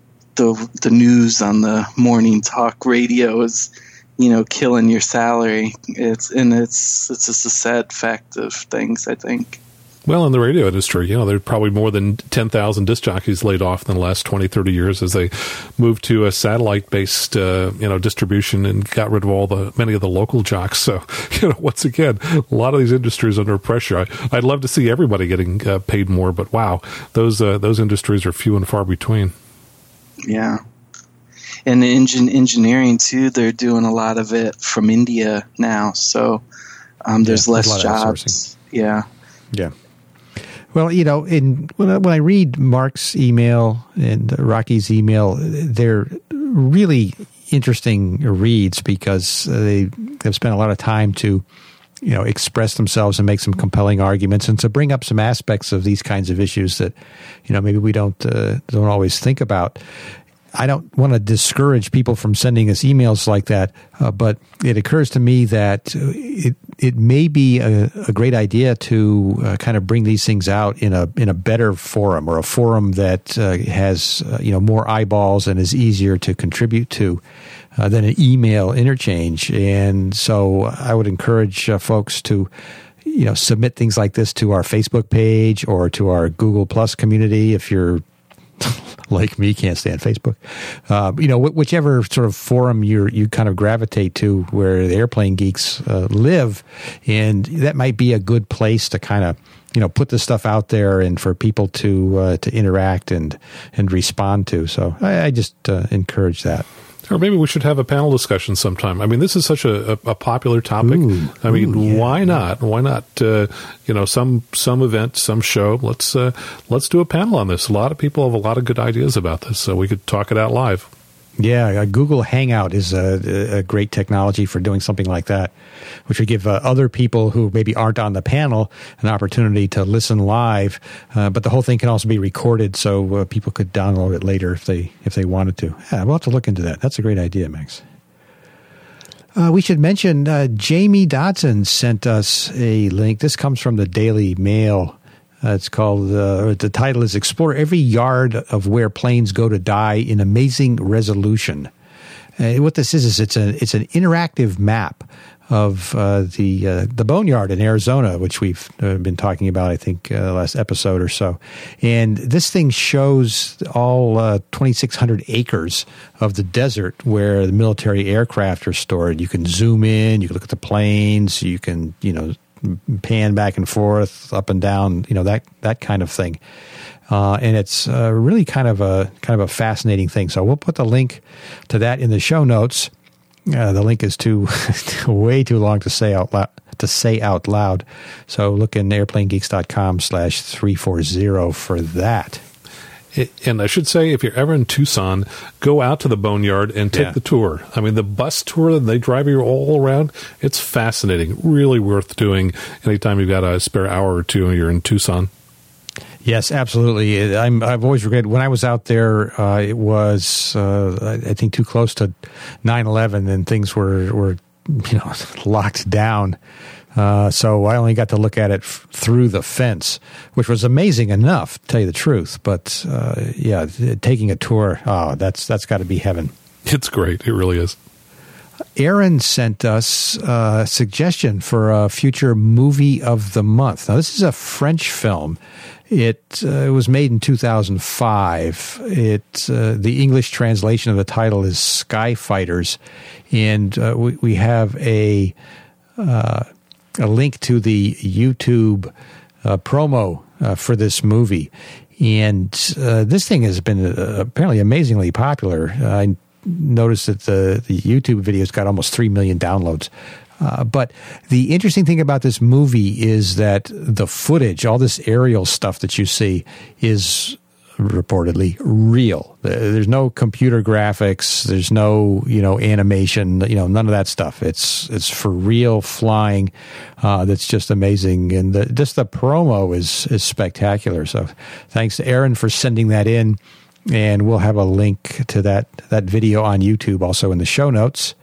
the the news on the morning talk radio is, you know, killing your salary. It's and it's it's just a sad fact of things, I think. Well, in the radio industry, you know, there's probably more than ten thousand disc jockeys laid off in the last twenty, thirty years as they moved to a satellite-based, uh, you know, distribution and got rid of all the many of the local jocks. So, you know, once again, a lot of these industries under pressure. I, I'd love to see everybody getting uh, paid more, but wow, those uh, those industries are few and far between. Yeah. And the engine engineering, too, they're doing a lot of it from India now. So um, there's yeah, less jobs. Yeah. Yeah. Well, you know, in when I, when I read Mark's email and Rocky's email, they're really interesting reads because they have spent a lot of time to, you know, express themselves and make some compelling arguments and to bring up some aspects of these kinds of issues that, you know, maybe we don't uh, don't always think about. I don't want to discourage people from sending us emails like that, uh, but it occurs to me that it it may be a, a great idea to uh, kind of bring these things out in a in a better forum or a forum that uh, has uh, you know more eyeballs and is easier to contribute to uh, than an email interchange. And so I would encourage uh, folks to, you know, submit things like this to our Facebook page or to our Google Plus community if you're like me, can't stand Facebook. Uh, you know, wh- whichever sort of forum you you kind of gravitate to where the airplane geeks uh, live, and that might be a good place to kind of, you know, put this stuff out there and for people to uh, to interact and and respond to. So I, I just uh, encourage that. Or maybe we should have a panel discussion sometime. I mean, this is such a, a, a popular topic. Ooh, I mean, ooh, yeah, why not? Why not? Uh, you know, some some event, some show. Let's uh, let's do a panel on this. A lot of people have a lot of good ideas about this, so we could talk it out live. Yeah, uh, Google Hangout is a, a great technology for doing something like that, which would give uh, other people who maybe aren't on the panel an opportunity to listen live. Uh, but the whole thing can also be recorded, so uh, people could download it later if they if they wanted to. Yeah, we'll have to look into that. That's a great idea, Max. Uh, we should mention uh, Jamie Dodson sent us a link. This comes from the Daily Mail. Uh, it's called, uh, the title is Explore Every Yard of Where Planes Go to Die in Amazing Resolution. Uh, what this is, is it's, a, it's an interactive map of uh, the uh, the Boneyard in Arizona, which we've uh, been talking about, I think, uh, last episode or so. And this thing shows all uh, twenty-six hundred acres of the desert where the military aircraft are stored. You can zoom in, you can look at the planes, you can, you know, pan back and forth, up and down, you know, that that kind of thing. Uh, and it's uh, really kind of a kind of a fascinating thing. So we'll put the link to that in the show notes. Uh, the link is too way too long to say out loud. To say out loud. So look in airplanegeeks.com slash 340 for that. And I should say, if you're ever in Tucson, go out to the Boneyard and take Yeah. the tour. I mean, the bus tour, they drive you all around. It's fascinating. Really worth doing anytime you've got a spare hour or two and you're in Tucson. Yes, absolutely. I'm, I've always regretted when I was out there. Uh, it was, uh, I think, too close to nine eleven, and things were, were, you know, locked down. Uh, so I only got to look at it f- through the fence, which was amazing enough, to tell you the truth. But uh, yeah, th- taking a tour, oh, that's that's got to be heaven. It's great. It really is. Aaron sent us a suggestion for a future movie of the month. Now, this is a French film. It uh, was made in two thousand five. It uh, the English translation of the title is Sky Fighters, and uh, we, we have a uh, a link to the YouTube uh, promo uh, for this movie. And uh, this thing has been uh, apparently amazingly popular. I noticed that the, the YouTube video's got almost three million downloads. Uh, but the interesting thing about this movie is that the footage, all this aerial stuff that you see, is reportedly real. There's no computer graphics. There's no, you know, animation. You know, none of that stuff. It's it's for real flying. Uh, that's just amazing, and the, just the promo is is spectacular. So, thanks to Aaron for sending that in, and we'll have a link to that that video on YouTube also in the show notes.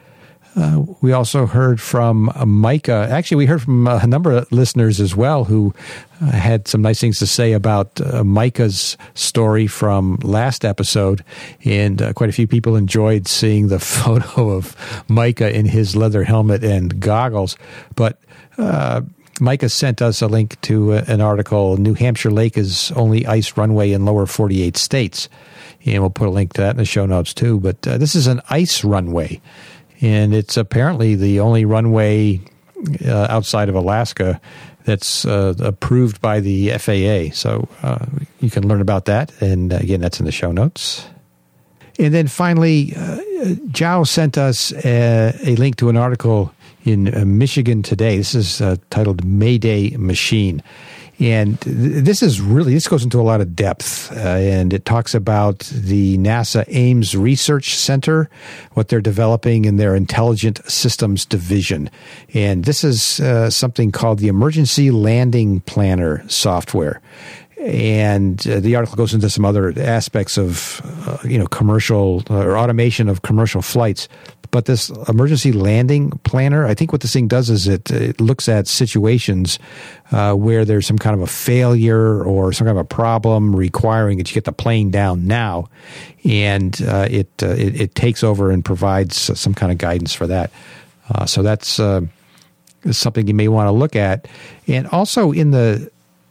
Uh, we also heard from uh, Micah. Actually, we heard from a number of listeners as well who uh, had some nice things to say about uh, Micah's story from last episode. And uh, quite a few people enjoyed seeing the photo of Micah in his leather helmet and goggles. But uh, Micah sent us a link to uh, an article, New Hampshire Lake is only ice runway in lower forty-eight states. And we'll put a link to that in the show notes too. But uh, this is an ice runway. And it's apparently the only runway uh, outside of Alaska that's uh, approved by the F A A. So uh, you can learn about that. And again, that's in the show notes. And then finally, uh, Zhao sent us a, a link to an article in uh, Michigan Today. This is uh, titled Mayday Machine. And th- this is really, this goes into a lot of depth, uh, and it talks about the NASA Ames Research Center, what they're developing in their Intelligent Systems Division. And this is uh, something called the Emergency Landing Planner software. And uh, the article goes into some other aspects of, uh, you know, commercial uh, or automation of commercial flights. But this emergency landing planner, I think what this thing does is it, it looks at situations uh, where there's some kind of a failure or some kind of a problem requiring that you get the plane down now, and uh, it, uh, it it takes over and provides some kind of guidance for that. Uh, so that's uh, something you may want to look at. And also in the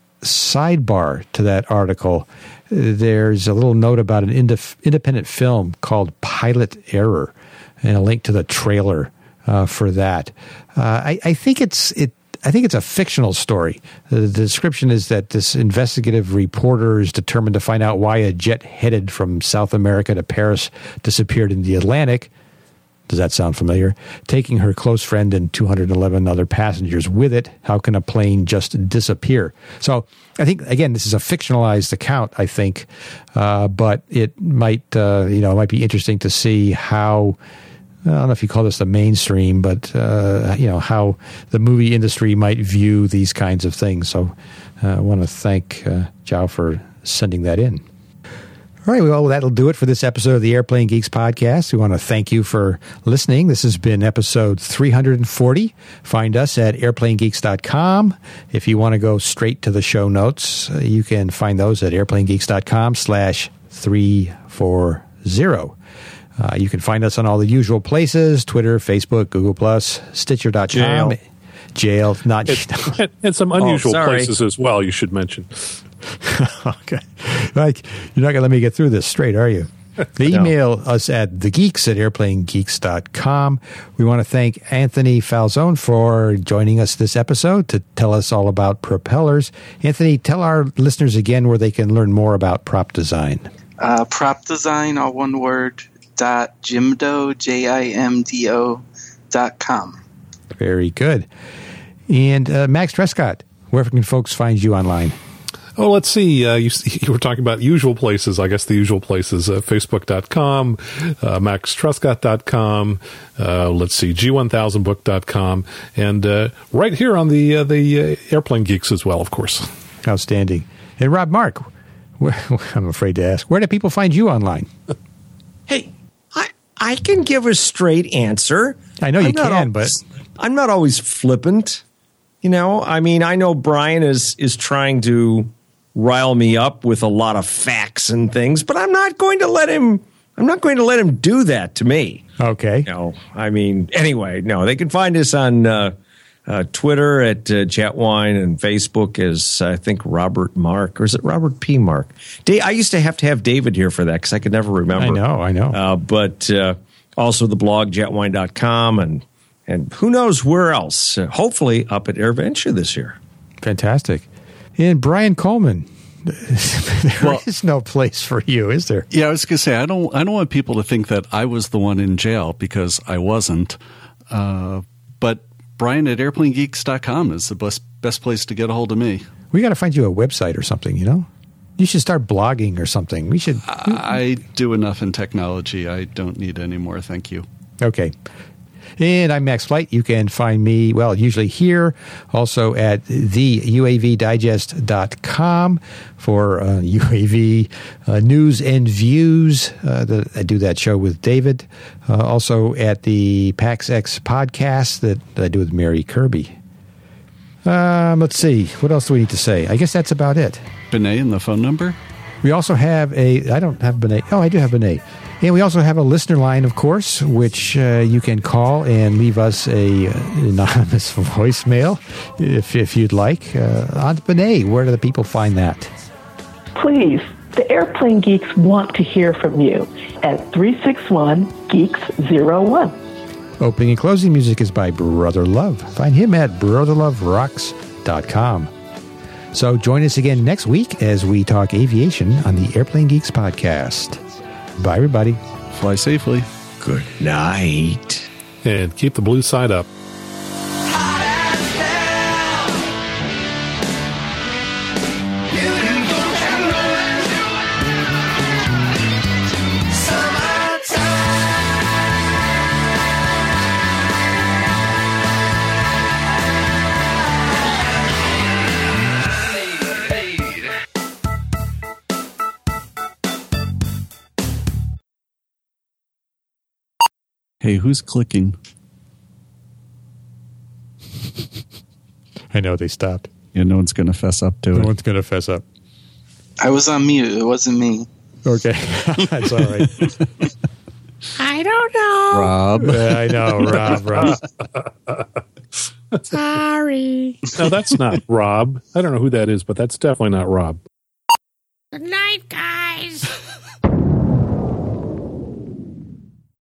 sidebar to that article, there's a little note about an indif- independent film called Pilot Error, and a link to the trailer uh, for that. Uh, I, I think it's it. I think it's a fictional story. The, the description is that this investigative reporter is determined to find out why a jet headed from South America to Paris disappeared in the Atlantic. Does that sound familiar? Taking her close friend and two hundred eleven other passengers with it. How can a plane just disappear? So I think, again, this is a fictionalized account, I think, uh, but it might, uh, you know, it might be interesting to see how, I don't know if you call this the mainstream, but, uh, you know, how the movie industry might view these kinds of things. So uh, I want to thank uh, Joe for sending that in. All right, well, that'll do it for this episode of the Airplane Geeks podcast. We want to thank you for listening. This has been episode three hundred forty. Find us at airplane geeks dot com. If you want to go straight to the show notes, uh, you can find those at airplane geeks dot com slash three forty. Uh, you can find us on all the usual places, Twitter, Facebook, Google Plus, Stitcher dot com. Jail. Jail, not... And, and some unusual oh, places as well, you should mention. Okay. Like, you're not going to let me get through this straight, are you? Email no. us at thegeeks at airplane geeks dot com. We want to thank Anthony Falzone for joining us this episode to tell us all about propellers. Anthony, tell our listeners again where they can learn more about prop design. Uh, prop design, all one word, dot jimdo, J I M D O, dot com. Very good. And uh, Max Trescott, where can folks find you online? Oh, let's see. Uh, you, you were talking about usual places. I guess the usual places, uh, facebook dot com, uh, max trescott dot com, uh, let's see, G one thousand book dot com, and uh, right here on the uh, the uh, Airplane Geeks as well, of course. Outstanding. And Rob Mark, where, I'm afraid to ask, where do people find you online? Hey, I, I can give a straight answer. I know you I'm can, always, but... I'm not always flippant. You know, I mean, I know Brian is is trying to rile me up with a lot of facts and things, but I'm not going to let him. I'm not going to let him do that to me. Okay. No, I mean, anyway, no. They can find us on uh, uh, Twitter at uh, Chatwine and Facebook as I think Robert Mark, or is it Robert P. Mark? Dave, I used to have to have David here for that because I could never remember. I know, I know. Uh, but uh, also the blog jetwine dot com and. And who knows where else? Uh, hopefully up at AirVenture this year. Fantastic. And Brian Coleman, there well, is no place for you, is there? Yeah, I was going to say, I don't I don't want people to think that I was the one in jail because I wasn't. Uh, but Brian at airplane geeks dot com is the best, best place to get a hold of me. We got to find you a website or something, you know? You should start blogging or something. We should. I do enough in technology. I don't need any more. Thank you. Okay. And I'm Max Flight. You can find me, well, usually here, also at the U A V digest dot com for uh, U A V uh, news and views. Uh, the, I do that show with David. Uh, also at the PaxX podcast that, that I do with Mary Kirby. Um, let's see. What else do we need to say? I guess that's about it. Benet and the phone number? We also have a, I don't have Benet. Oh, I do have Benet. And we also have a listener line, of course, which uh, you can call and leave us a uh, anonymous voicemail if if you'd like. Uh, Aunt Benet, where do the people find that? Please, the Airplane Geeks want to hear from you at three six one, geeks zero one. Opening and closing music is by Brother Love. Find him at brother love rocks dot com. So join us again next week as we talk aviation on the Airplane Geeks podcast. Bye, everybody. Fly safely. Good night. And keep the blue side up. Hey, who's clicking? I know, they stopped. Yeah, no one's going to fess up to no it. No one's going to fess up. I was on mute. It wasn't me. Okay. That's all right. I don't know. Rob. Yeah, I know, Rob, Rob. Sorry. No, that's not Rob. I don't know who that is, but that's definitely not Rob. Good night, guys.